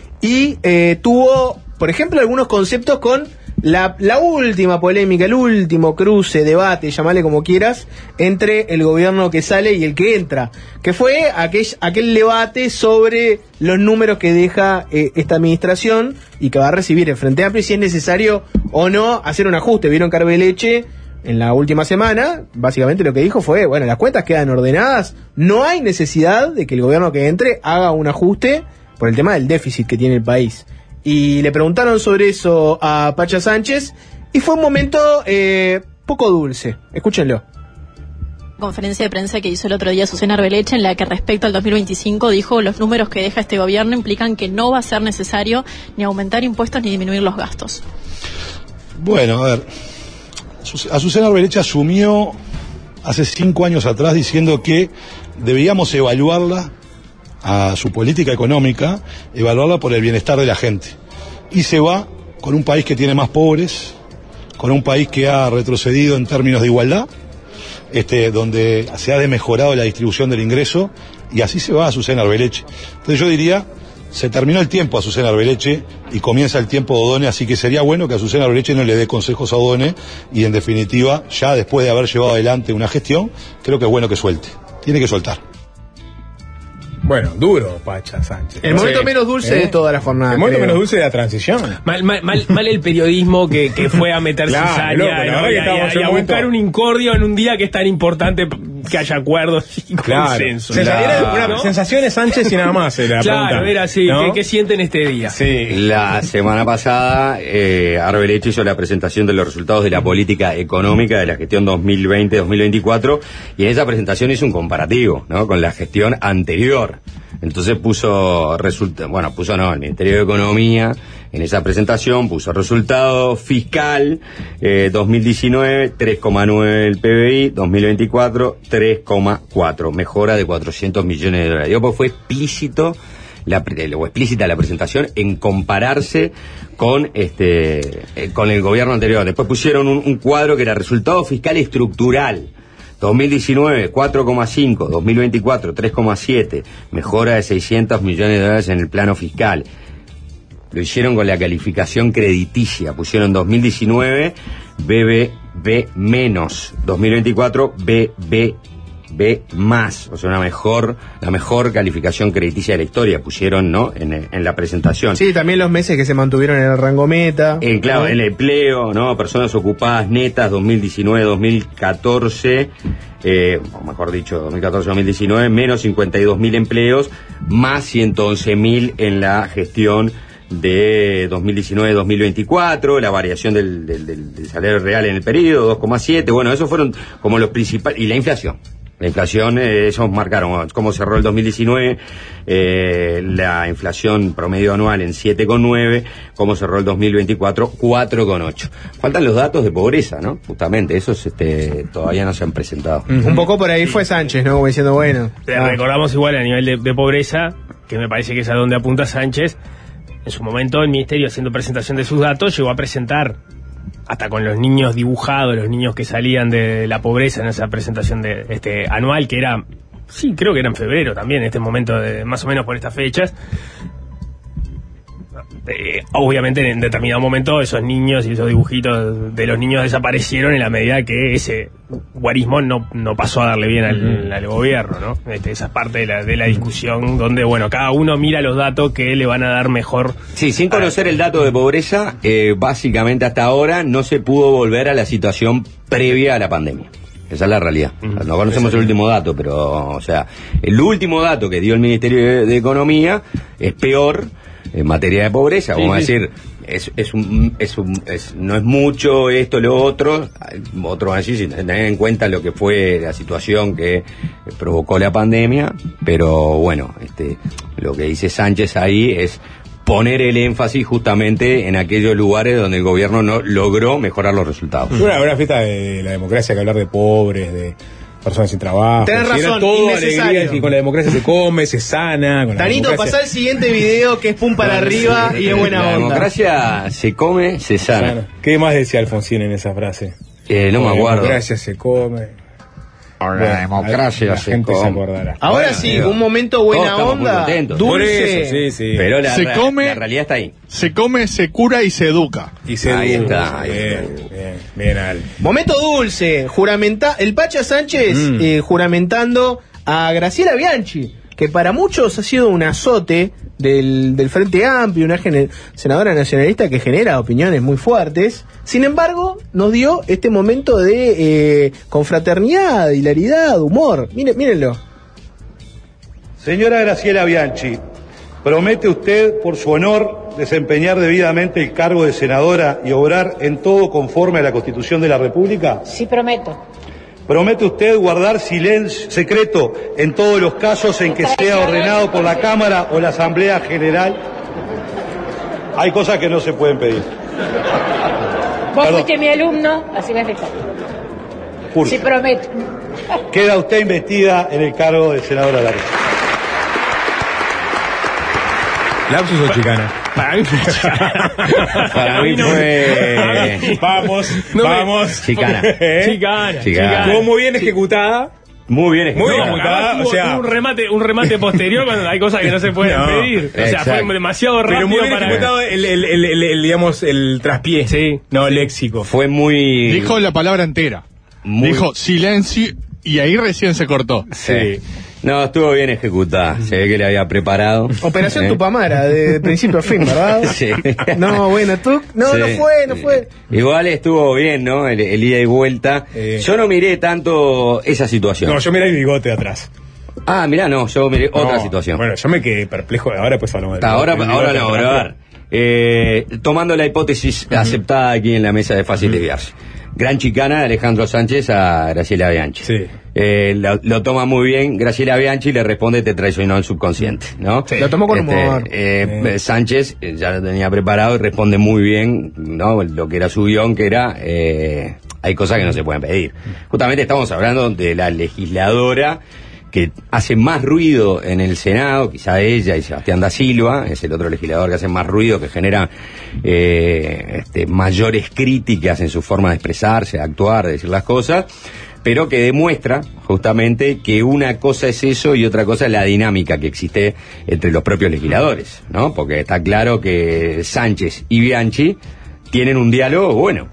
Y eh, tuvo, por ejemplo, algunos conceptos con La, la última polémica, el último cruce, debate, llamale como quieras, entre el gobierno que sale y el que entra, que fue aquel, aquel debate sobre los números que deja eh, esta administración y que va a recibir el Frente Amplio, y si es necesario o no hacer un ajuste. Vieron Carbeleche en la última semana, básicamente lo que dijo fue, bueno, las cuentas quedan ordenadas, no hay necesidad de que el gobierno que entre haga un ajuste por el tema del déficit que tiene el país. Y le preguntaron sobre eso a Pacha Sánchez y fue un momento eh, poco dulce. Escúchenlo. Conferencia de prensa que hizo el otro día Susana Arbeleche, en la que respecto al dos mil veinticinco dijo: los números que deja este gobierno implican que no va a ser necesario ni aumentar impuestos ni disminuir los gastos. Bueno, a ver, a Susana Arbeleche asumió hace cinco años atrás diciendo que debíamos evaluarla, a su política económica, evaluarla por el bienestar de la gente. Y se va con un país que tiene más pobres, con un país que ha retrocedido en términos de igualdad, este, donde se ha desmejorado la distribución del ingreso, y así se va a Susana Arbeleche. Entonces yo diría, se terminó el tiempo a Susana Arbeleche y comienza el tiempo de Odone, así que sería bueno que a Susana Arbeleche no le dé consejos a Odone, y en definitiva, ya después de haber llevado adelante una gestión, creo que es bueno que suelte. Tiene que soltar. Bueno, duro, Pacha Sánchez. El momento sí. menos dulce ¿Eh? de toda la jornada. El momento creo. menos dulce de la transición. Mal, mal, mal, mal el periodismo que, que fue a meter claro, cizaña loco, y, la verdad y, que estábamos y, y a momento... buscar un incordio en un día que es tan importante que haya acuerdos y claro. consenso. Se claro. una, ¿no? sensaciones Sánchez y nada más era la claro, pregunta. era así. ¿No? ¿Qué, ¿Qué sienten este día? Sí. La semana pasada, eh, Arbeleche hizo la presentación de los resultados de la política económica de la gestión dos mil veinte dos mil veinticuatro, y en esa presentación hizo un comparativo, ¿no?, con la gestión anterior. Entonces puso resulta, bueno, puso no, el Ministerio de Economía en esa presentación puso resultado fiscal eh, dos mil diecinueve tres coma nueve el P B I, dos mil veinticuatro tres coma cuatro, mejora de cuatrocientos millones de dólares. Digo, pues fue explícito la o explícita la presentación en compararse con este eh, con el gobierno anterior. Después pusieron un, un cuadro que era resultado fiscal estructural. dos mil diecinueve, cuatro coma cinco, dos mil veinticuatro, tres coma siete, mejora de seiscientos millones de dólares en el plano fiscal. Lo hicieron con la calificación crediticia, pusieron dos mil diecinueve B B B menos, dos mil veinticuatro B B B más, o sea, una mejor, la mejor calificación crediticia de la historia, pusieron, ¿no?, en, en la presentación. Sí, también los meses que se mantuvieron en el rango meta. Eh, claro, ¿no? el empleo, ¿no?, personas ocupadas netas, dos mil diecinueve dos mil catorce, eh, o mejor dicho, dos mil catorce dos mil diecinueve, menos cincuenta y dos mil empleos, más ciento once mil en la gestión de dos mil diecinueve dos mil veinticuatro, la variación del, del, del, del salario real en el periodo, dos coma siete, bueno, esos fueron como los principales, y la inflación. La inflación, eh, esos marcaron cómo cerró el dos mil diecinueve, eh, la inflación promedio anual en siete coma nueve, cómo cerró el dos mil veinticuatro, cuatro coma ocho. Faltan los datos de pobreza, ¿no? Justamente, esos este, todavía no se han presentado. Uh-huh. Un poco por ahí fue Sánchez, ¿no? Como diciendo, bueno. Ah. Recordamos igual a nivel de, de pobreza, que me parece que es a donde apunta Sánchez. En su momento el Ministerio, haciendo presentación de sus datos, llegó a presentar hasta con los niños dibujados, los niños que salían de la pobreza en esa presentación de este anual, que era, sí, creo que era en febrero también, en este momento, de, más o menos por estas fechas. eh, obviamente en determinado momento esos niños y esos dibujitos de los niños desaparecieron en la medida que ese guarismo no, no pasó a darle bien al, al gobierno, ¿no? Este, esa es parte de la, de la discusión donde, bueno, cada uno mira los datos que le van a dar mejor. Sí, sin conocer el dato de pobreza, eh, básicamente hasta ahora no se pudo volver a la situación previa a la pandemia. Esa es la realidad. Uh-huh. No conocemos el último dato, pero, o sea, el último dato que dio el Ministerio de, de Economía es peor en materia de pobreza. Sí, vamos sí. a decir, es, es un, es un, es, no es mucho esto, lo otro. Otros van a decir, sin tener en cuenta lo que fue la situación que provocó la pandemia, pero bueno, este, lo que dice Sánchez ahí es poner el énfasis justamente en aquellos lugares donde el gobierno no logró mejorar los resultados. Es una, una fiesta de la democracia que hablar de pobres, de personas sin trabajo. Tenés razón, era todo innecesario. Alegría, y con la democracia se come, se sana. Con Tanito, democracia... pasá el siguiente video que es pum para arriba y es buena la onda. La democracia se come, se sana. sana. ¿Qué más decía Alfonsín en esa frase? Eh, no con me acuerdo. La democracia se come. Ahora bueno, la democracia la se gente come. se acordará. Ahora bueno, sí, digo, un momento buena onda, dulce. Eso, sí, sí. Pero la, se la, come, la realidad está ahí. Se come, se cura y se educa. Y se ahí educa. está. Ahí bien, está. bien, bien, Al. Momento dulce, juramenta el Pacha Sánchez mm. eh, juramentando a Graciela Bianchi, que para muchos ha sido un azote del, del Frente Amplio, una gener- senadora nacionalista que genera opiniones muy fuertes. Sin embargo, nos dio este momento de eh, confraternidad, hilaridad, humor. Miren, mírenlo. Señora Graciela Bianchi, ¿promete usted, por su honor, desempeñar debidamente el cargo de senadora y obrar en todo conforme a la Constitución de la República? Sí, prometo. ¿Promete usted guardar silencio secreto en todos los casos en que sea ordenado por la Cámara o la Asamblea General? Hay cosas que no se pueden pedir. Vos Perdón. fuiste mi alumno, así me has dejado. Sí, prometo. Queda usted investida en el cargo de senadora de la República. ¿Lapsus o chicana? Para mí fue chicana. Para mí fue... Vamos, no vamos. Me... Chicana. Chicana. Chicana. Estuvo muy bien ejecutada. Muy bien ejecutada. Muy bien ejecutada. No, o sea, un remate, un remate posterior cuando hay cosas que no se pueden no, pedir. O sea, exacto. fue demasiado rápido. Pero muy bien para ejecutado el, el, el, el, el, digamos, el traspié. Sí. No, el léxico. Fue muy... Dijo la palabra entera. Muy... Dijo silencio y ahí recién se cortó. Sí. No, estuvo bien ejecutada. Se ve que le había preparado. Operación ¿Eh? Tupamara, de principio a fin, ¿verdad? Sí. No, bueno, tú. No, sí. no fue, no fue. Igual estuvo bien, ¿no? El, el ida y vuelta. Eh. Yo no miré tanto esa situación. No, yo miré el bigote atrás. Ah, mirá, no, yo miré no, otra situación. Bueno, yo me quedé perplejo. Ahora pues hablamos de Ahora, ahora no, pero a ver. Eh, tomando la hipótesis uh-huh. aceptada aquí en la mesa de fácil uh-huh. desviarse. Gran chicana de Alejandro Sánchez a Graciela Bianchi. Sí. Eh, lo, lo toma muy bien Graciela Bianchi y le responde: te traicionó el subconsciente, ¿no? Sí. Lo tomó con este, humor. Eh, sí. Sánchez ya lo tenía preparado y responde muy bien, ¿no? Lo que era su guión, que era eh, hay cosas que no se pueden pedir. Justamente estamos hablando de la legisladora que hace más ruido en el Senado, quizá ella y Sebastián da Silva, es el otro legislador que hace más ruido, que genera eh, este, mayores críticas en su forma de expresarse, de actuar, de decir las cosas, pero que demuestra justamente que una cosa es eso y otra cosa es la dinámica que existe entre los propios legisladores, ¿no? Porque está claro que Sánchez y Bianchi tienen un diálogo bueno,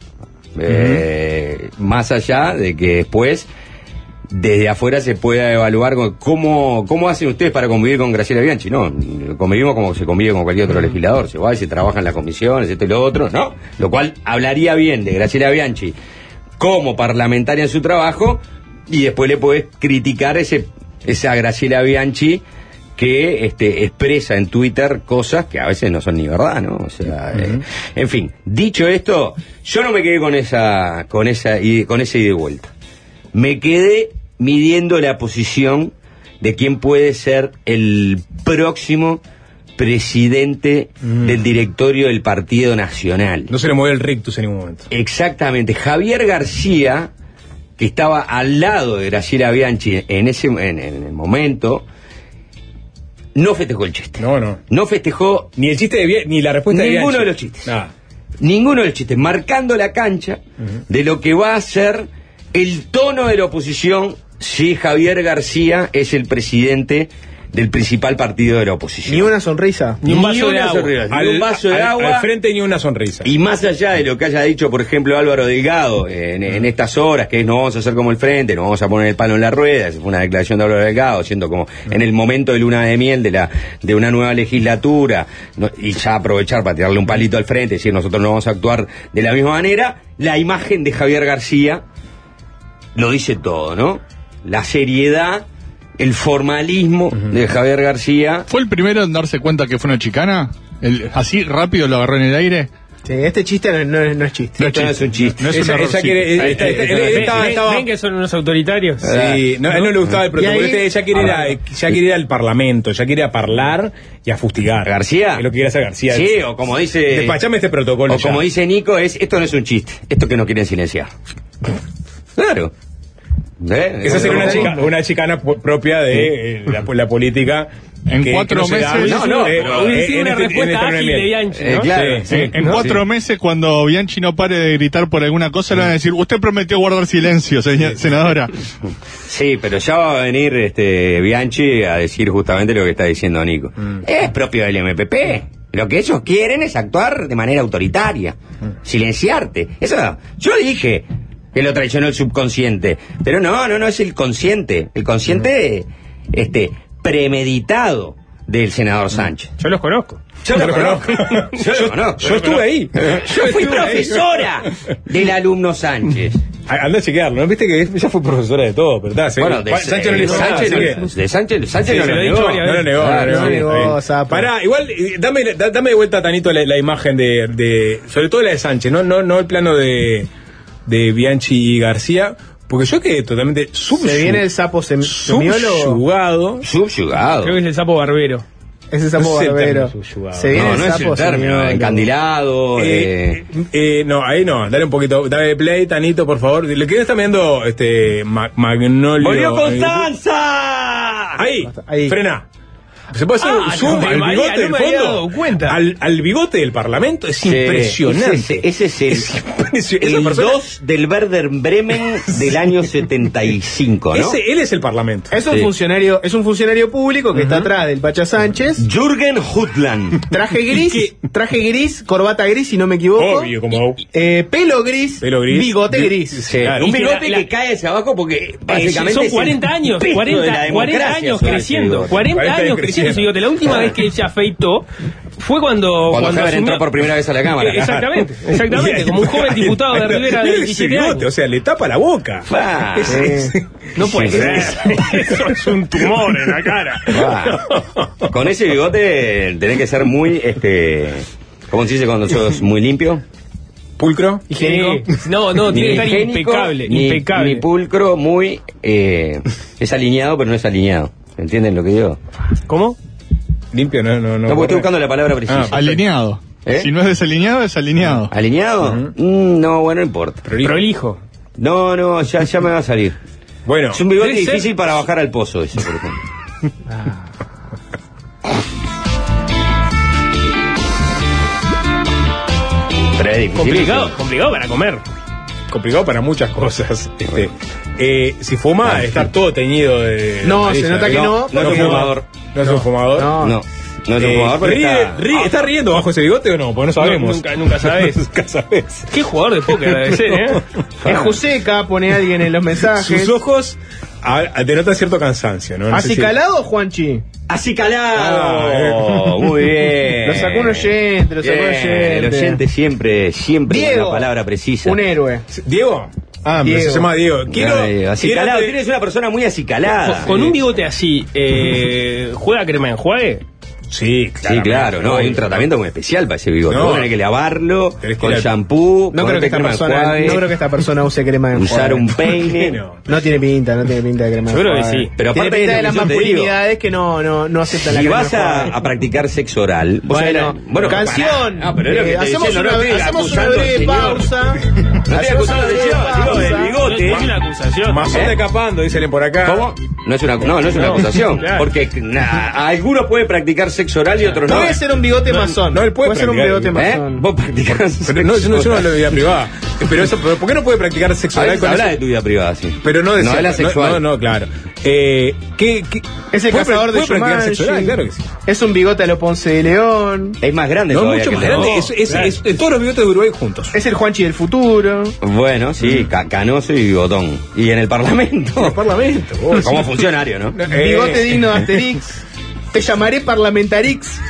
eh, uh-huh. más allá de que después desde afuera se pueda evaluar cómo, cómo hacen ustedes para convivir con Graciela Bianchi. No, convivimos como se convive con cualquier otro legislador. Se va y se trabaja en las comisiones, esto y lo otro, ¿no? Lo cual hablaría bien de Graciela Bianchi como parlamentaria en su trabajo, y después le podés criticar ese esa Graciela Bianchi que este, expresa en Twitter cosas que a veces no son ni verdad, ¿no? O sea, uh-huh. eh, en fin, dicho esto, yo no me quedé con esa, con esa, con ese ida y vuelta. Me quedé midiendo la posición de quién puede ser el próximo presidente mm. del directorio del Partido Nacional. No se le movió el rictus en ningún momento. Exactamente. Javier García, que estaba al lado de Graciela Bianchi en ese en, en el momento, no festejó el chiste. No, no. No festejó ni el chiste de Bianchi, ni la respuesta de Bianchi. Ninguno de los chistes. Ah. Ninguno de los chistes. Marcando la cancha uh-huh. de lo que va a ser el tono de la oposición si Javier García es el presidente del principal partido de la oposición. Ni una sonrisa. Ni un vaso Ni de una agua. sonrisa, ni Al, un vaso de al- agua. al frente ni una sonrisa. Y más allá de lo que haya dicho, por ejemplo, Álvaro Delgado en, en estas horas, que es no vamos a hacer como el frente, no vamos a poner el palo en la rueda, esa fue una declaración de Álvaro Delgado, siendo como en el momento de luna de miel de la de una nueva legislatura, no, y ya aprovechar para tirarle un palito al frente, decir nosotros no vamos a actuar de la misma manera, la imagen de Javier García lo dice todo, ¿no? La seriedad, el formalismo uh-huh. de Javier García. ¿Fue el primero en darse cuenta que fue una chicana? El, así rápido lo agarró en el aire. Sí, este chiste no, no, no es chiste. No, Esto no es un chiste. No es Esa- un esa errorcito. quiere- Eh, esta- eh, esta- eh, él ven- estaba- ven- estaba- ven que son unos autoritarios. Sí, no, a él no le gustaba el protocolo, Y ahí- este ya quiere, ir a, ya quiere ir al parlamento, ya quiere ir a hablar y a fustigar. ¿García? Es lo que quiere hacer García. Sí, o como dice... Despachame este protocolo O ya. como dice Nico, es esto no es un chiste, esto que no quieren silenciar. Claro. ¿Eh? Esa sería una, ¿Cómo? chica, una chicana po- propia de eh, la, la política. En que- cuatro que no se da- meses- No, no, eh, pero eh, hubiese sido en una este- en respuesta este ágil nivel. de Bianchi, Eh, ¿no? claro. Sí, sí. En ¿no? cuatro meses, cuando Bianchi no pare de gritar por alguna cosa, le van a decir, usted prometió guardar silencio, señor- senadora. Sí, pero ya va a venir este Bianchi a decir justamente lo que está diciendo Nico. Mm. Es propio del M P P. Lo que ellos quieren es actuar de manera autoritaria, silenciarte. Eso, yo dije que lo traicionó el subconsciente, pero no, no, no es el consciente, el consciente, este, premeditado del senador Sánchez. Yo los conozco. Yo lo conozco. Yo lo conozco. Yo estuve ahí. Yo fui profesora del alumno Sánchez. A- Anda a chequearlo, ¿no? Viste que ella fue profesora de todo, pero está. sí. Bueno, de, Sánchez no le de dijo nada, Sánchez, así no- que- de Sánchez, Sánchez Sí, no se lo lo he negó. dicho varias veces. No lo negó, Claro, no lo sí. negó. negó, Ahí. Zapa. Pará, igual, eh, dame, da- dame de vuelta, Tanito, la, la imagen de, de. Sobre todo la de Sánchez, no, no, no el plano de, de Bianchi y García, porque yo quedé totalmente subyu- Se viene el sapo sem- semiólogo. subyugado. Subyugado. Creo que es el sapo barbero. Ese sapo No sé el barbero. término subyugado. Se viene No, el no es sapo el término, semiólogo. encandilado. Eh, eh, eh, no, ahí no, dale un poquito, dale play, Tanito, por favor. ¿Le quién está viendo este Ma- Magnolio? ¡Volvió Constanza! Ahí, Ahí. frena. ¿Se puede hacer Ah, un zoom no, al María, bigote no del me había fondo? dado cuenta. Al, al bigote del Parlamento es Sí, impresionante. Ese, ese es el, impresionante. Esa el persona- dos del Werder Bremen del año setenta y cinco, ¿no? Ese, él es el Parlamento. Es un Sí. funcionario, es un funcionario público que está atrás del Pacha Sánchez. Jürgen Hutland. Traje gris, traje gris, corbata gris, si no me equivoco. Obvio, como Eh, pelo gris, Pelo gris. bigote Bi- gris. Sí, Claro, un Y que bigote la- que la- cae hacia abajo porque Eh, básicamente son es el cuarenta años, peso de la cuarenta, cuarenta democracia años sobre ese creciendo, bigote. cuarenta cuarenta años años creciendo ese creciendo. bigote. La última vez que se afeitó fue cuando... Cuando Heber asumió- entró por primera vez a la Cámara. Eh, Exactamente, exactamente, como un joven diputado de Rivera de Mira ese diecisiete bigote, años. o sea, le tapa la boca. Ah, Es- es- No puede Sí, ser. sí. Eso es un tumor en la cara. Ah, con ese bigote tenés que ser muy, este, ¿cómo se dice cuando sos muy limpio? ¿Pulcro? Sí. No, no, tiene que estar higiénico, impecable, ni, impecable. ni pulcro, muy, eh, es alineado pero no es alineado. ¿Entienden lo que digo? ¿Cómo? Limpio, no, no, no. No, porque estoy buscando la palabra precisa. Ah, Alineado. ¿Eh? Si no es desalineado, es alineado. ¿Alineado? Mm, no, bueno, no importa. Prolijo. No, no, ya, ya me va a salir. Bueno, Es un bigote debe ser- difícil para bajar al pozo ese, por ejemplo. Pero es difícil. Complicado, complicado para comer. complicado para muchas cosas. Este, eh, si fuma, Ah, está todo teñido de. No, de se nota que no, No es un fuma. fumador. No es un fumador. No. No, no es un Eh, fumador, pero ríe- está... ríe- ¿Está riendo bajo ese bigote o no? Porque no sabemos. No, nunca, nunca sabes. Nunca sabes. Qué jugador de póker debe ser, ¿eh? Es Joseca, pone alguien en los mensajes. Sus ojos a- a- denotan cierto cansancio, ¿no? No sé si- ¿Acicalado, Juanchi? ¡Acicalado! Ah, Muy bien. Lo sacó un oyente, lo sacó un Bien, oyente. El oyente siempre, siempre con Diego, la palabra precisa. un héroe. ¿Diego? Ah, Diego. se llama Diego. Quiero. Ay, acicalado, quiero- tienes una persona muy acicalada. Con, con un bigote así, eh, ¿juega crema en enjuague? Sí, Sí, claro, no, hay un tratamiento muy especial para ese bigote. No. Vos tenés que lavarlo Tenés que con la- shampoo, No creo, que ponerte esta crema de persona, enjuague, no creo que esta persona use crema de enjuague. usar un peine. No. No tiene pinta, no tiene pinta de crema de Seguro que enjuague. sí. Pero Tiene aparte pinta de de lo las que yo te digo, masculinidades que no, no, no aceptan la si crema vas de a, enjuague. a practicar sexo oral, vos Bueno, sabés la- bueno, canción. pará. Ah, pero es lo que Eh, estoy hacemos diciendo, una, no estoy hacemos una acusando al breve señor. pausa. No estoy Hacemos acusando una al breve señor, digo, el pausa. bigote. bigote. No es una acusación. Masón ¿Eh? decapando, dicen por acá. ¿Cómo? No es una, no, no es una No, acusación. claro. Porque nah, algunos pueden practicar sexo oral y otros no. Puede ser un bigote masón. No, él puede, puede ser un bigote practicar, ¿Eh? masón. Vos practicás. Pero no, yo no, yo no hablo de vida privada. Pero eso, pero ¿por qué no puede practicar sexo A oral veces con habla eso? de tu vida privada, sí. Pero no de No sexo- de la sexual. No, no, claro. Eh, ¿qué, qué? Es el ¿Puede cazador pra- de puede practicar sexo oral? Shumanji. Claro que sí. Es un bigote a lo Ponce de León. Es más grande No, todavía mucho que más el de grande. vos. Es, es, Claro. es- es todos los bigotes de Uruguay juntos. Es el Juanchi del futuro. Bueno, sí, ca- canoso y bigotón. Y en el Parlamento. El Parlamento. vos. Como funcionario, ¿no? Eh, Bigote digno de Asterix. Te llamaré Parlamentarix.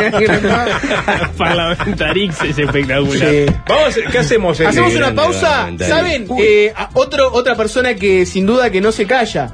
Parlamentarix es espectacular. Sí. Vamos, ¿qué hacemos? eh? Hacemos una grande, pausa. Parlamentarix. ¿Saben? Eh, a- otro, otra persona que sin duda que no se calla.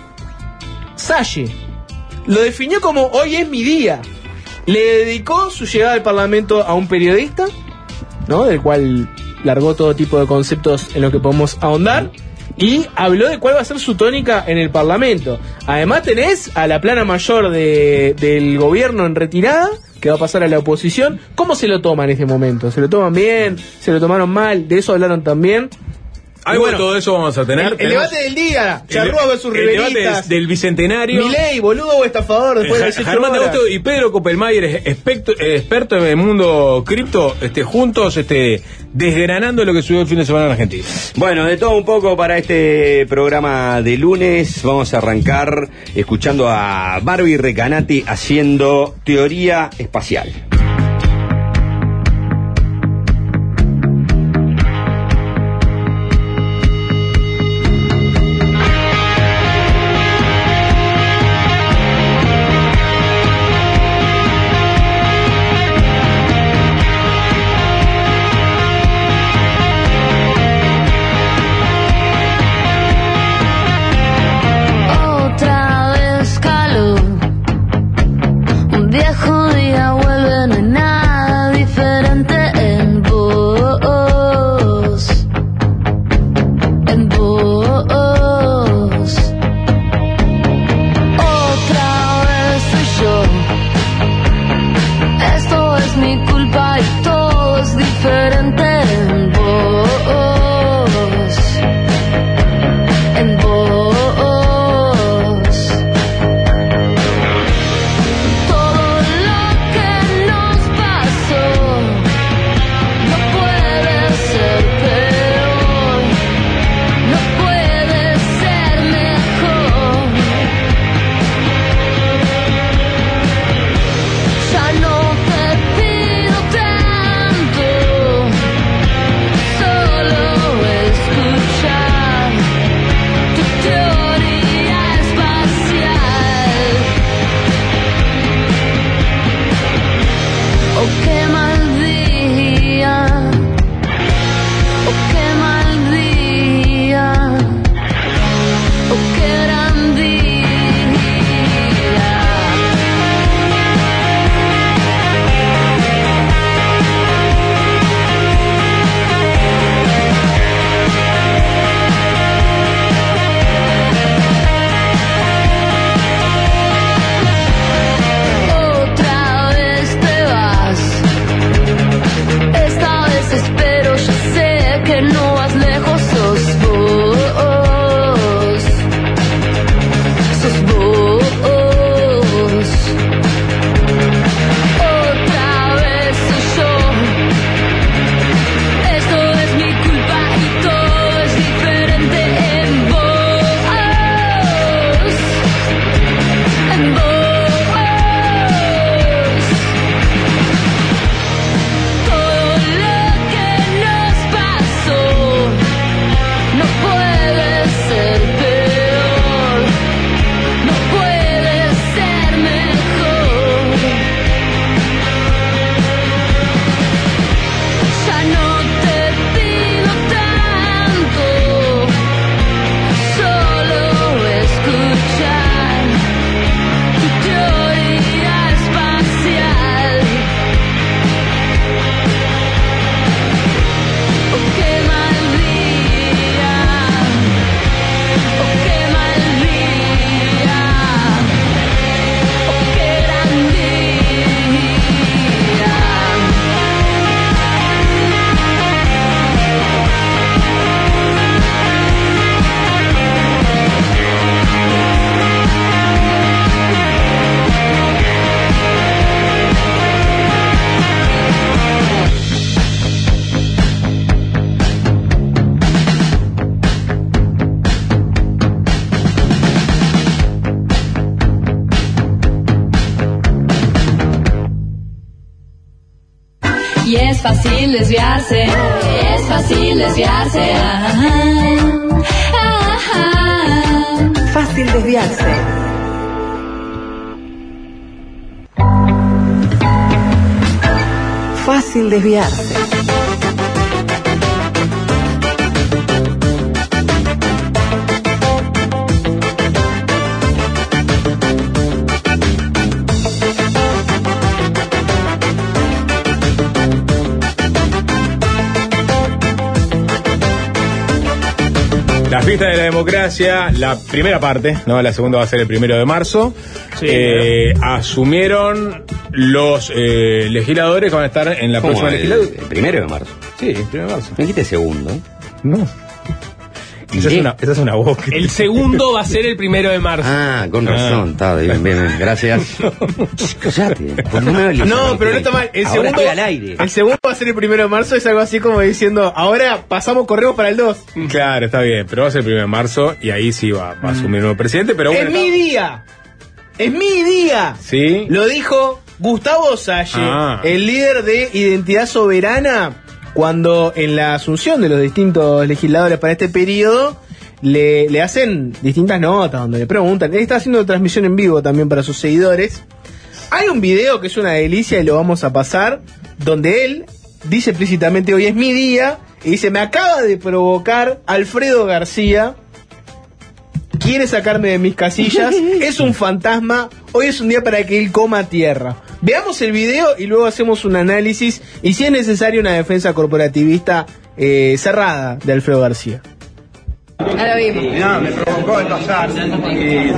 Salle. Lo definió como hoy es mi día. Le dedicó su llegada al Parlamento a un periodista, ¿no? Del cual largó todo tipo de conceptos en los que podemos ahondar. Y habló de cuál va a ser su tónica en el Parlamento. Además tenés a la plana mayor de, del gobierno en retirada, que va a pasar a la oposición. ¿Cómo se lo toman en este momento? ¿Se lo toman bien? ¿Se lo tomaron mal? De eso hablaron también. Algo Bueno, de todo eso vamos a tener. El, el Tenemos- debate del día, el- Charrúa versus el debate Riveritas. del, del bicentenario. Milei, boludo o estafador después de Eh, dieciocho Germán de horas. Agosto y Pedro Coppelmayer, es- experto, eh, experto en el mundo cripto, este, juntos este, desgranando lo que subió el fin de semana en Argentina. Bueno, de todo un poco para este programa de lunes. Vamos a arrancar escuchando a Barbie Recanati haciendo teoría espacial. Otra vez calor, un viejo día vuelve fácil desviarse, es fácil desviarse. Ajá, ajá. Fácil desviarse. Fácil desviarse. La fiesta de la democracia, la primera parte, no, la segunda va a ser el primero de marzo. Sí, eh, asumieron los eh, legisladores que van a estar en la próxima el, legislatura. El primero de marzo. Sí, el primero de marzo. ¿Me dijiste segundo? No. Esa es, una, esa es una voz. El segundo va a ser el primero de marzo. Ah, con razón, ah. Está bien, bien, bien, gracias. Cállate, pues no, me no, pero no está mal. El ahora segundo, al aire. El segundo va a ser el primero de marzo, es algo así como diciendo, ahora pasamos, corremos para el dos. Claro, está bien, pero va a ser el primero de marzo y ahí sí va, va a asumir un nuevo presidente, pero bueno. Es mi día. Es mi día. Sí. Lo dijo Gustavo Salle, ah. el líder de Identidad Soberana, cuando en la asunción de los distintos legisladores para este periodo le, le hacen distintas notas donde le preguntan. Él está haciendo transmisión en vivo también para sus seguidores. Hay un video que es una delicia y lo vamos a pasar, donde él dice explícitamente: hoy es mi día, y dice: me acaba de provocar Alfredo García, quiere sacarme de mis casillas, es un fantasma, hoy es un día para que él coma tierra. Veamos el video y luego hacemos un análisis y, si es necesario, una defensa corporativista eh, cerrada de Alfredo García. Ya lo vimos. Mirá, me provocó el pasar. Eh,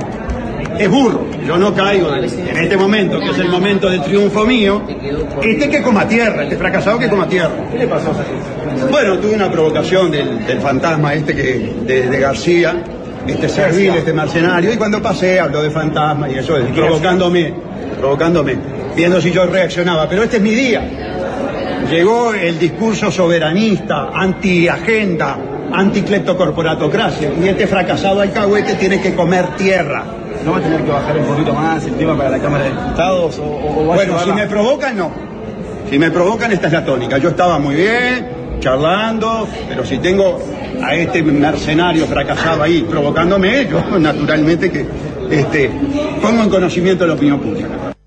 es burro. Yo no caigo en este momento, que es el momento de triunfo mío. Este que coma tierra, este fracasado que coma tierra. ¿Qué le pasó a Bueno, tuve una provocación del, del fantasma este que de, de García, este servil, este mercenario, y cuando pasé habló de fantasma y eso, provocándome, provocándome, viendo si yo reaccionaba. Pero este es mi día. Llegó el discurso soberanista, anti-agenda, anticleptocorporatocracia, y este fracasado alcahuete tiene que comer tierra. ¿No va a tener que bajar un poquito más el tema para la Cámara de Diputados? O, o bueno, si me provocan, no. Si me provocan, esta es la tónica. Yo estaba muy bien, charlando, pero si tengo a este mercenario fracasado ahí provocándome, yo naturalmente que este, pongo en conocimiento de la opinión pública.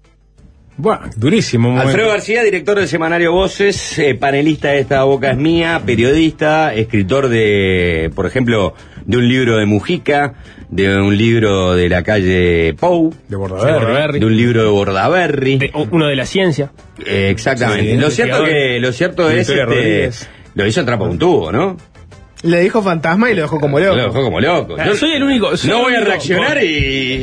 Bueno, durísimo. Momento. Alfredo García, director del semanario Voces, eh, panelista de Esta Boca es Mía, periodista, escritor de, por ejemplo, de un libro de Mujica, de un libro de la calle Pou, de Bordaberry, de un libro de Bordaberry, de, uno de la ciencia. Eh, exactamente. Sí, lo cierto que lo cierto es este, lo hizo entrar por un tubo, ¿no? Le dijo fantasma y lo dejó como loco. Lo dejó como loco. Yo soy el único. Soy no el voy único, a reaccionar con, y,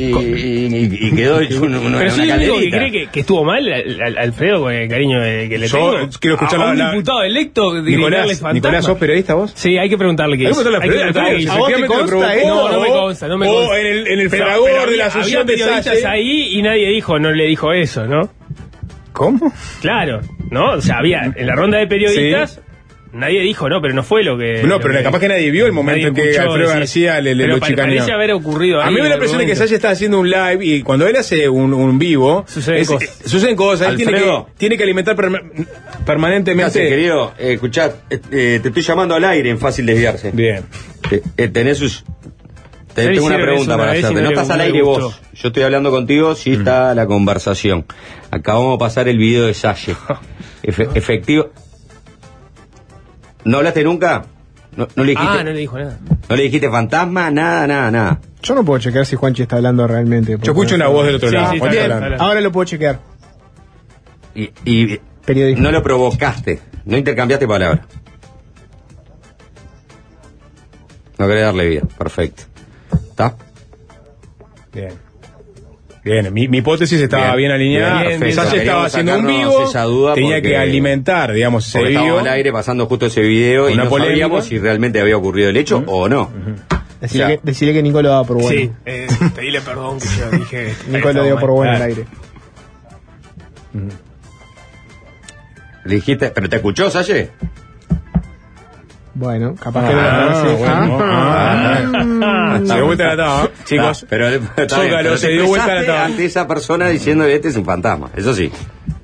y, y quedó hecho un, una, Pero soy una el único calerita. que cree que, que estuvo mal, al, al, Alfredo, con el cariño que le Yo tengo. quiero escuchar a, a un la, diputado electo de Nicolás, Nicolás, ¿sos periodista vos? Sí, hay que preguntarle qué hay es. Que hay que preguntarle qué es. ¿A vos te consta esto? No, no me consta, no me o consta. en el, en el pero, fragor pero de la asociación de periodistas ahí y nadie dijo, no le dijo eso, ¿no? ¿Cómo? Claro, ¿no? O sea, había en la ronda de periodistas... Sí. Nadie dijo, no, pero no fue lo que... No, pero que, capaz que nadie vio el momento en que Alfredo decir, García le, le lo chicaneó. Parece haber ocurrido. A mí me da la impresión de que Salle está haciendo un live y cuando él hace un, un vivo... Suceden es, cosas. Suceden cosas. Él tiene que, tiene que alimentar perma permanentemente... Gracias, querido. Eh, escuchá, eh, te estoy llamando al aire en Fácil Desviarse. Bien. Eh, eh, tenés sus... Te, tengo una pregunta para hacerte. No, no estás al aire vos. Yo estoy hablando contigo, sí mm. está la conversación. Acabamos de pasar el video de Salle. Efe, efectivo... ¿No hablaste nunca? ¿No, no le dijiste? Ah, no le dijo nada. ¿No le dijiste fantasma? Nada, nada, nada. Yo no puedo chequear si Juanchi está hablando realmente. Yo escucho una voz del otro sí, lado. Sí, Juanchi bien, está hablando. Ahora lo puedo chequear. Y, y no lo provocaste, no intercambiaste palabras. No querés darle vida, perfecto. ¿Está? Bien. Bien, mi, mi hipótesis estaba bien, bien alineada. Salle estaba haciendo un vivo, tenía que alimentar, digamos, ese video. Estábamos al aire pasando justo ese video y no polémica. Sabíamos si realmente había ocurrido el hecho uh-huh. o no. Uh-huh. Decirle, o sea, que, decirle que Nico lo daba por bueno. Sí, eh, pedile perdón que yo dije. Nico lo dio por bueno al aire. Uh-huh. Le dijiste, ¿pero te escuchó, Salle? Bueno, capaz que ah, no bueno, ah, se dio vuelta la taba, chicos. Pero, Zócalo, se dio vuelta la taba. Ante esa persona diciendo que este es un fantasma, eso sí.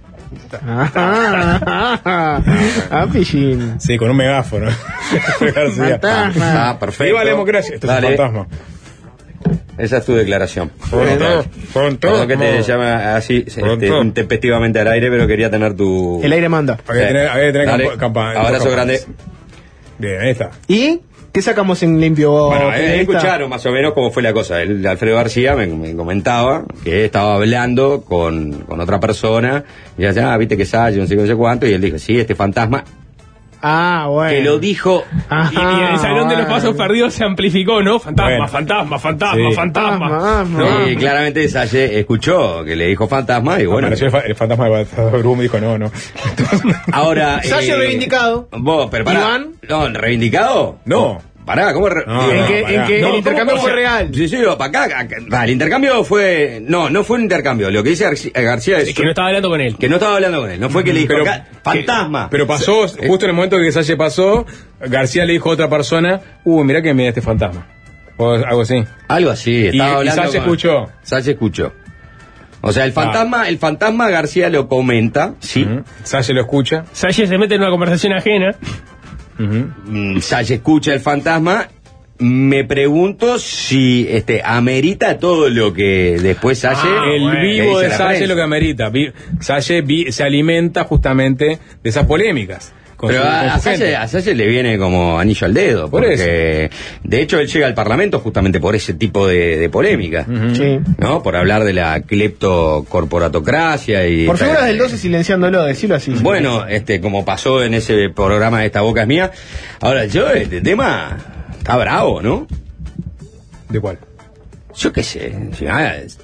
Ah, Pichín. Sí, con un megáfono. Fantasma. Ah, perfecto. Viva la democracia. Esto Dale. es un fantasma. Esa es tu declaración. Pronto, pronto. Perdón que te llama así este, intempestivamente al aire, pero quería tener tu... El aire manda. Había que tener, había que tener Dale. campa- campa- Abrazo campanas. grande. Bien, ahí está. ¿Y qué sacamos en limpio? Bueno, eh, periodista? escucharon más o menos cómo fue la cosa. El Alfredo García me, me comentaba que estaba hablando con, con otra persona y ya, ya, viste que Salle, no sé qué, no sé cuánto, y él dijo, sí, este fantasma, Ah, bueno. que lo dijo... Ajá, Y, y en el salón de los pasos bueno. perdidos se amplificó, ¿no? Fantasma, Bueno. fantasma, fantasma, Sí. fantasma. Fantasma. Y claramente Salle escuchó que le dijo fantasma y bueno... Apareció el, fa- el fantasma de Baltasar Brum y dijo, no, no. Ahora... Salle eh, reivindicado. Vos, pero pará. Iván. No, ¿reivindicado? No. Pará, ¿cómo? Re No, digo, en no, que, pará. en que No, el ¿cómo, intercambio cómo? fue real. Sí, sí, para acá, acá. Va, el intercambio fue... No, no fue un intercambio. Lo que dice García, García es... Es que no estaba hablando con él. que no estaba hablando con él. No fue que le dijo Pero- acá, fantasma. Pero pasó, justo en el momento que Salle pasó, García le dijo a otra persona, uy, mirá que mira este fantasma. O algo así. Algo así. Y, Estaba y hablando Salle con- escuchó. Salle escuchó. O sea, el fantasma, el fantasma García lo comenta, sí. Ujú. Salle lo escucha. Salle se mete en una conversación ajena. Ujú. Mm, Salle escucha el fantasma. Me pregunto si este amerita todo lo que después Salle... Ah, el bueno, vivo que de dice la Salle prensa. es lo que amerita. Vi- Salle vi- se alimenta justamente de esas polémicas. Con Pero su- a, con a su gente. Salle, a Salle le viene como anillo al dedo. Por Porque, de hecho, él llega al Parlamento justamente por ese tipo de, de polémica. Ujú. Sí. ¿No? Por hablar de la cleptocorporatocracia y... Por figuras del doce silenciándolo, decirlo así. Bueno, este, como pasó en ese programa de Esta Boca es Mía. Ahora, yo, este tema está bravo, ¿no? ¿De cuál? Yo qué sé. si- ah, es-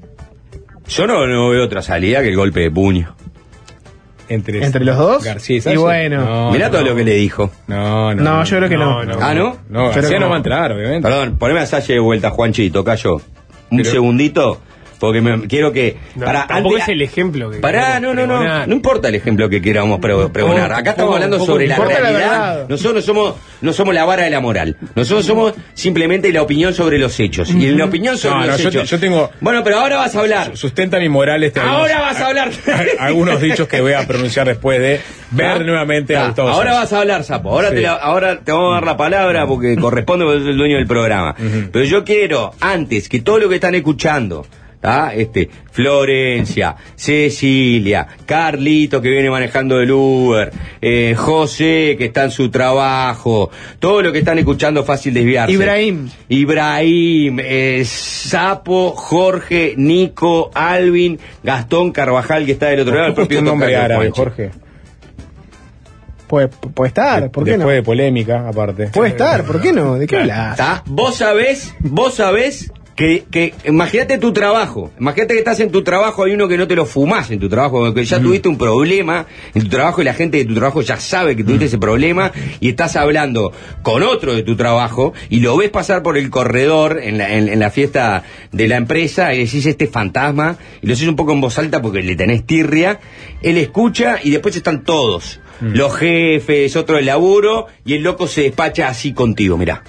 Yo no, no veo otra salida que el golpe de puño. Entre, ¿Entre los dos? García y Y Salle. bueno. No, Mirá no. todo lo que le dijo. No, no. No, yo creo que no. ¿Ah, no? No, Pero García no. no va a entrar, obviamente. Perdón, poneme a Salle de vuelta, Juanchito, callo. Un Pero- segundito, porque me, quiero que... No, para, tampoco antes- es el ejemplo que Pará, no, queremos no, no, pregonar. no importa el ejemplo que queramos pre- pregonar. Acá estamos poco- hablando poco sobre la importa la realidad. verdad. Nosotros no somos, no somos la vara de la moral. Nosotros somos simplemente la opinión sobre los hechos. Y en la opinión sobre No, los no, yo, te- hechos... yo tengo... Bueno, pero ahora vas a hablar. Sustenta mi moral este Ahora algunos- vas a hablar. a- algunos dichos que voy a pronunciar después de ver ¿Ah? nuevamente a Ah, Gustavo ahora Salle. vas a hablar, Sapo. Ahora, Sí. te la- ahora te vamos a dar la palabra porque corresponde porque sos el dueño del programa. Pero yo quiero, antes que todo lo que están escuchando, ¿tá? Este, Florencia, Cecilia, Carlito que viene manejando el Uber, eh, José que está en su trabajo, todo lo que están escuchando fácil desviarse. Ibrahim. Ibrahim, eh, Sapo, Jorge, Nico, Alvin, Gastón Carvajal que está del otro lado, el propio un nombre tocayo, árabe, Juanchi. Jorge. Puede, puede estar, ¿por qué Después no? de polémica, aparte. Puede estar, ¿por qué no? ¿De qué hablas? ¿Tá? Vos sabés, vos sabés que, que imagínate tu trabajo, imagínate que estás en tu trabajo, hay uno que no te lo fumás en tu trabajo, que ya tuviste un problema en tu trabajo y la gente de tu trabajo ya sabe que tuviste ese problema y estás hablando con otro de tu trabajo y lo ves pasar por el corredor en la, en, en la fiesta de la empresa y decís este fantasma y lo decís un poco en voz alta porque le tenés tirria, él escucha y después están todos, los jefes, otro del laburo y el loco se despacha así contigo, mirá.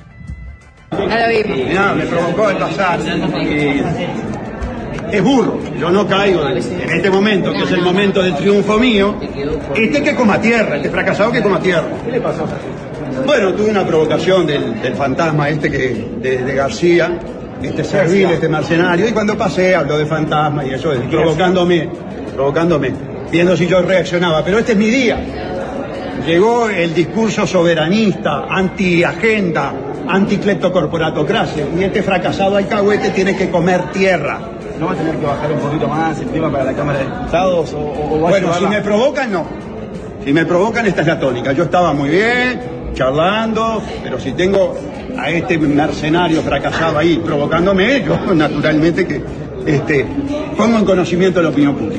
Mirá, me provocó el pasar. Y es burro. Yo no caigo en este momento, que es el momento del triunfo mío. Este que coma tierra, este fracasado que coma tierra. ¿Qué le pasó? Bueno, tuve una provocación del, del fantasma este que de, de García, este servil, este mercenario, y cuando pasé habló de fantasma y eso, provocándome, provocándome, viendo si yo reaccionaba. Pero este es mi día. Llegó el discurso soberanista, anti-agenda, anti-cleptocorporatocracia, y este fracasado alcahuete tiene que comer tierra. ¿No va a tener que bajar un poquito más el tema para la Cámara de Diputados? O, o, o va a Bueno, si llevarla? me provocan, no. Si me provocan, esta es la tónica. Yo estaba muy bien, charlando, pero si tengo a este mercenario fracasado ahí provocándome, yo naturalmente que este, pongo en conocimiento de la opinión pública.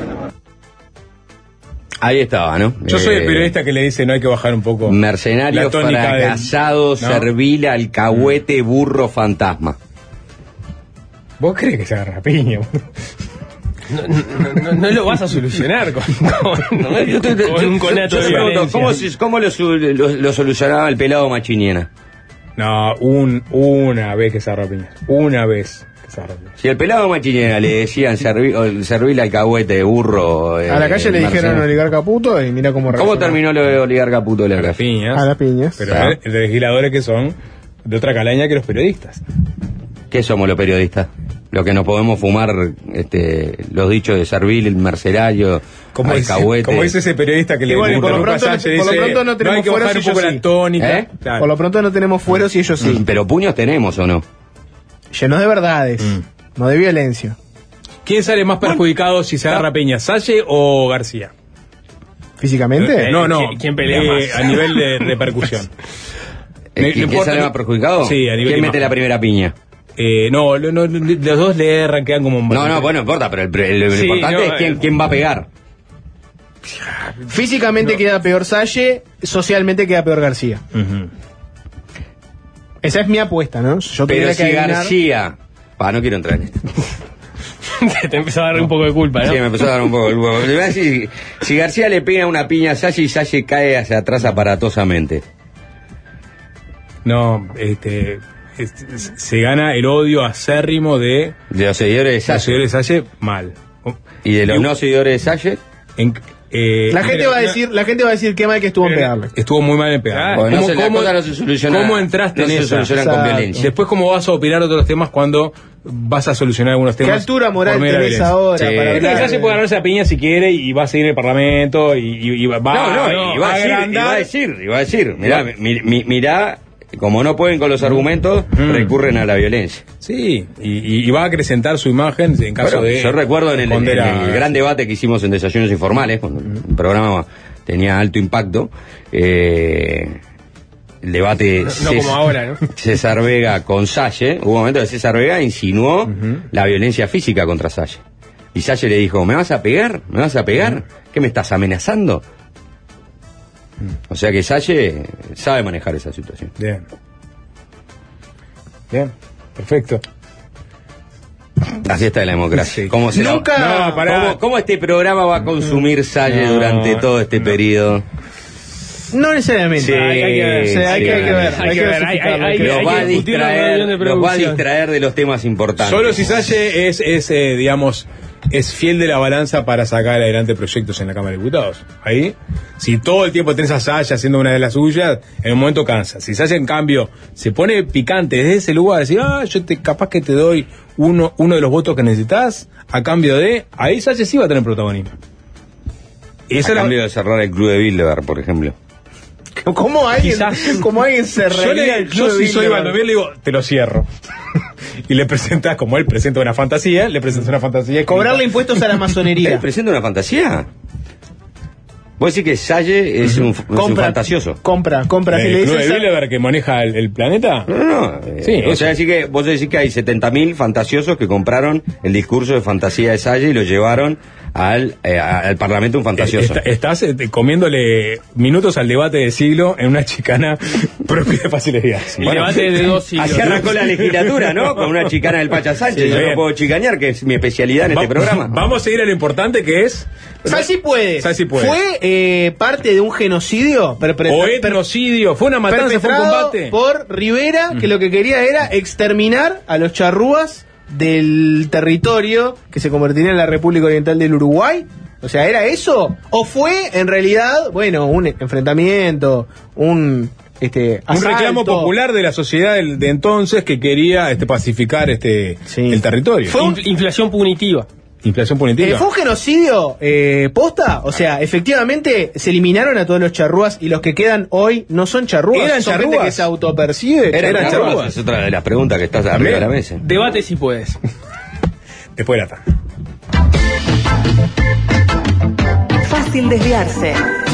Ahí estaba, ¿no? Yo soy el Eh, periodista que le dice no hay que bajar un poco. Mercenario, la tónica del- fracasado, ¿no? servil, alcahuete, burro, fantasma. ¿Vos crees que se agarra piña? No, no, no, no lo vas a solucionar con, con, No, yo te- con yo- un yo- conato yo de te pregunto, violencia. ¿Cómo, se- cómo lo, su- lo- lo solucionaba el pelado Machiniena? No, un, una vez que se agarra piña. Una vez. Si el pelado Machinera le decían servir servir alcahuete de burro. Eh, a la calle le dijeron oligarca puto y mira cómo ¿Cómo terminó lo de oligarca puto de la A las piñas. A las piñas. Pero ¿Ah? hay legisladores que son de otra calaña que los periodistas. ¿Qué somos los periodistas? Los que nos podemos fumar este, los dichos de servil, el mercenario, como alcahuete. Como dice ese periodista que le bueno, por, lo pronto, por lo pronto no tenemos no fueros un y poco ellos la tónica. ¿Eh? Claro. Por lo pronto no tenemos fueros y ellos sí. Mm, pero puños tenemos o no. Llenos de verdades, mm. no de violencia. ¿Quién sale más perjudicado bueno, si se agarra Peña, Salle o García? ¿Físicamente? Eh, no, no. ¿Quién pelea eh, más? A nivel de repercusión. ¿Quién, ¿quién importa, sale más perjudicado? Sí, a nivel ¿Quién mete la primera piña? Eh, no, no, no, los dos le erran, quedan como un... No, no, bueno, no importa, pero el, el, el sí, importante no, es quién, quién va a pegar. Físicamente no. queda peor Salle, socialmente queda peor García. Uh-huh. Esa es mi apuesta, ¿no? Yo pero si adivinar... García... Pa, no quiero entrar en esto. Te empezó a dar un poco de culpa, ¿no? Sí, me empezó a dar un poco de culpa. Si, si García le pega una piña a Salle y Salle cae hacia atrás aparatosamente. No, este... se gana el odio acérrimo de... De los seguidores de Salle. Los seguidores de Salle, mal. ¿Y de los y, no seguidores de Salle? En, eh, la gente va a decir, la gente va a decir qué mal que estuvo en pegarle. Estuvo muy mal en pegarle. Bueno, ¿Cómo, no se, cómo, no se soluciona, ¿Cómo entraste no en se esa? solucionan con violencia? Después, ¿cómo vas a opinar otros temas cuando vas a solucionar algunos temas? ¿Qué altura moral tenés ahora? Sí. Para hablar Salle puede ganarse a piña si quiere y va a seguir en el Parlamento y, y, y va, no, no, no, y va, a decir, y va a decir, y va a decir, mirá, mi, mi, mirá, como no pueden con los argumentos, mm. recurren a la violencia. Sí, y, y va a acrecentar su imagen en caso bueno, de... Yo recuerdo en el, en el, el gran debate que hicimos en Desayunos Informales, cuando mm. el programa tenía alto impacto, eh, el debate... No, no como ahora, ¿no? César Vega con Salle, hubo un momento que César Vega insinuó uh-huh. la violencia física contra Salle. Y Salle le dijo, ¿me vas a pegar? ¿Me vas a pegar? Uh-huh. ¿Qué me estás amenazando? O sea que Salle sabe manejar esa situación. Bien. Bien, perfecto. Así está la democracia. Sí. ¿Cómo, se Nunca... la... no, ¿Cómo, ¿Cómo este programa va a consumir Salle no, durante todo este no. periodo? No necesariamente. Sí, hay, hay que ver. Sí, hay, sí, que, hay que ver. Hay que ver. Hay, hay, hay, los, va a distraer, los va a distraer de los temas importantes. Solo si Salle es, es eh, digamos... es fiel de la balanza para sacar adelante proyectos en la Cámara de Diputados. Ahí, si todo el tiempo tenés a Salle haciendo una de las suyas, en un momento cansa. Si Salle, en cambio, se pone picante desde ese lugar, decir, ah, yo te, capaz que te doy uno, uno de los votos que necesitas, a cambio de... Ahí Salle sí va a tener protagonismo. Y eso a cambio la... de cerrar el club de Bilderberg, por ejemplo. ¿Cómo alguien, Quizás, ¿cómo alguien cerraría el club Yo si soy Baldovier le digo, te lo cierro. Y le presentas, como él presenta una fantasía, le presentas una fantasía. Cobrarle impuestos a la masonería. ¿Él presenta una fantasía? ¿Vos decís que Salle es, un, compra, es un fantasioso? Compra, compra. ¿El club de Bilderberg que maneja el, el planeta? No, no. Sí, eh, o sea, decir que, vos decís que hay setenta mil fantasiosos que compraron el discurso de fantasía de Salle y lo llevaron al, eh, al Parlamento un fantasioso. Está, estás eh, comiéndole minutos al debate del siglo en una chicana propia de facilidad. El bueno, debate de dos siglos. Así arrancó la legislatura, ¿no? Con una chicana del Pacha Sánchez. Sí, yo bien. No puedo chicañar, que es mi especialidad en Va, este programa. Vamos a seguir a lo importante que es... Sal si puede. Sal si puede. Fue eh, parte de un genocidio. Per, per, o etnocidio. Fue una matanza, fue un combate. Por Rivera, mm. que lo que quería era exterminar a los charrúas del territorio que se convertiría en la República Oriental del Uruguay. O sea, ¿era eso? ¿O fue en realidad, bueno, un enfrentamiento, un... Este, un reclamo popular de la sociedad de, de entonces que quería este, pacificar este sí. el territorio? Fue un, inflación punitiva. Inflación punitiva. Eh, ¿Fue un genocidio eh, posta? O sea, efectivamente se eliminaron a todos los charrúas y los que quedan hoy no son charrúas. Eran son charrúas. Gente que se autopercibe. Eran, eran charrúas. charrúas. Es otra de las preguntas que estás arriba de la mesa. Debate si puedes. Después de la tarde. Fácil desviarse.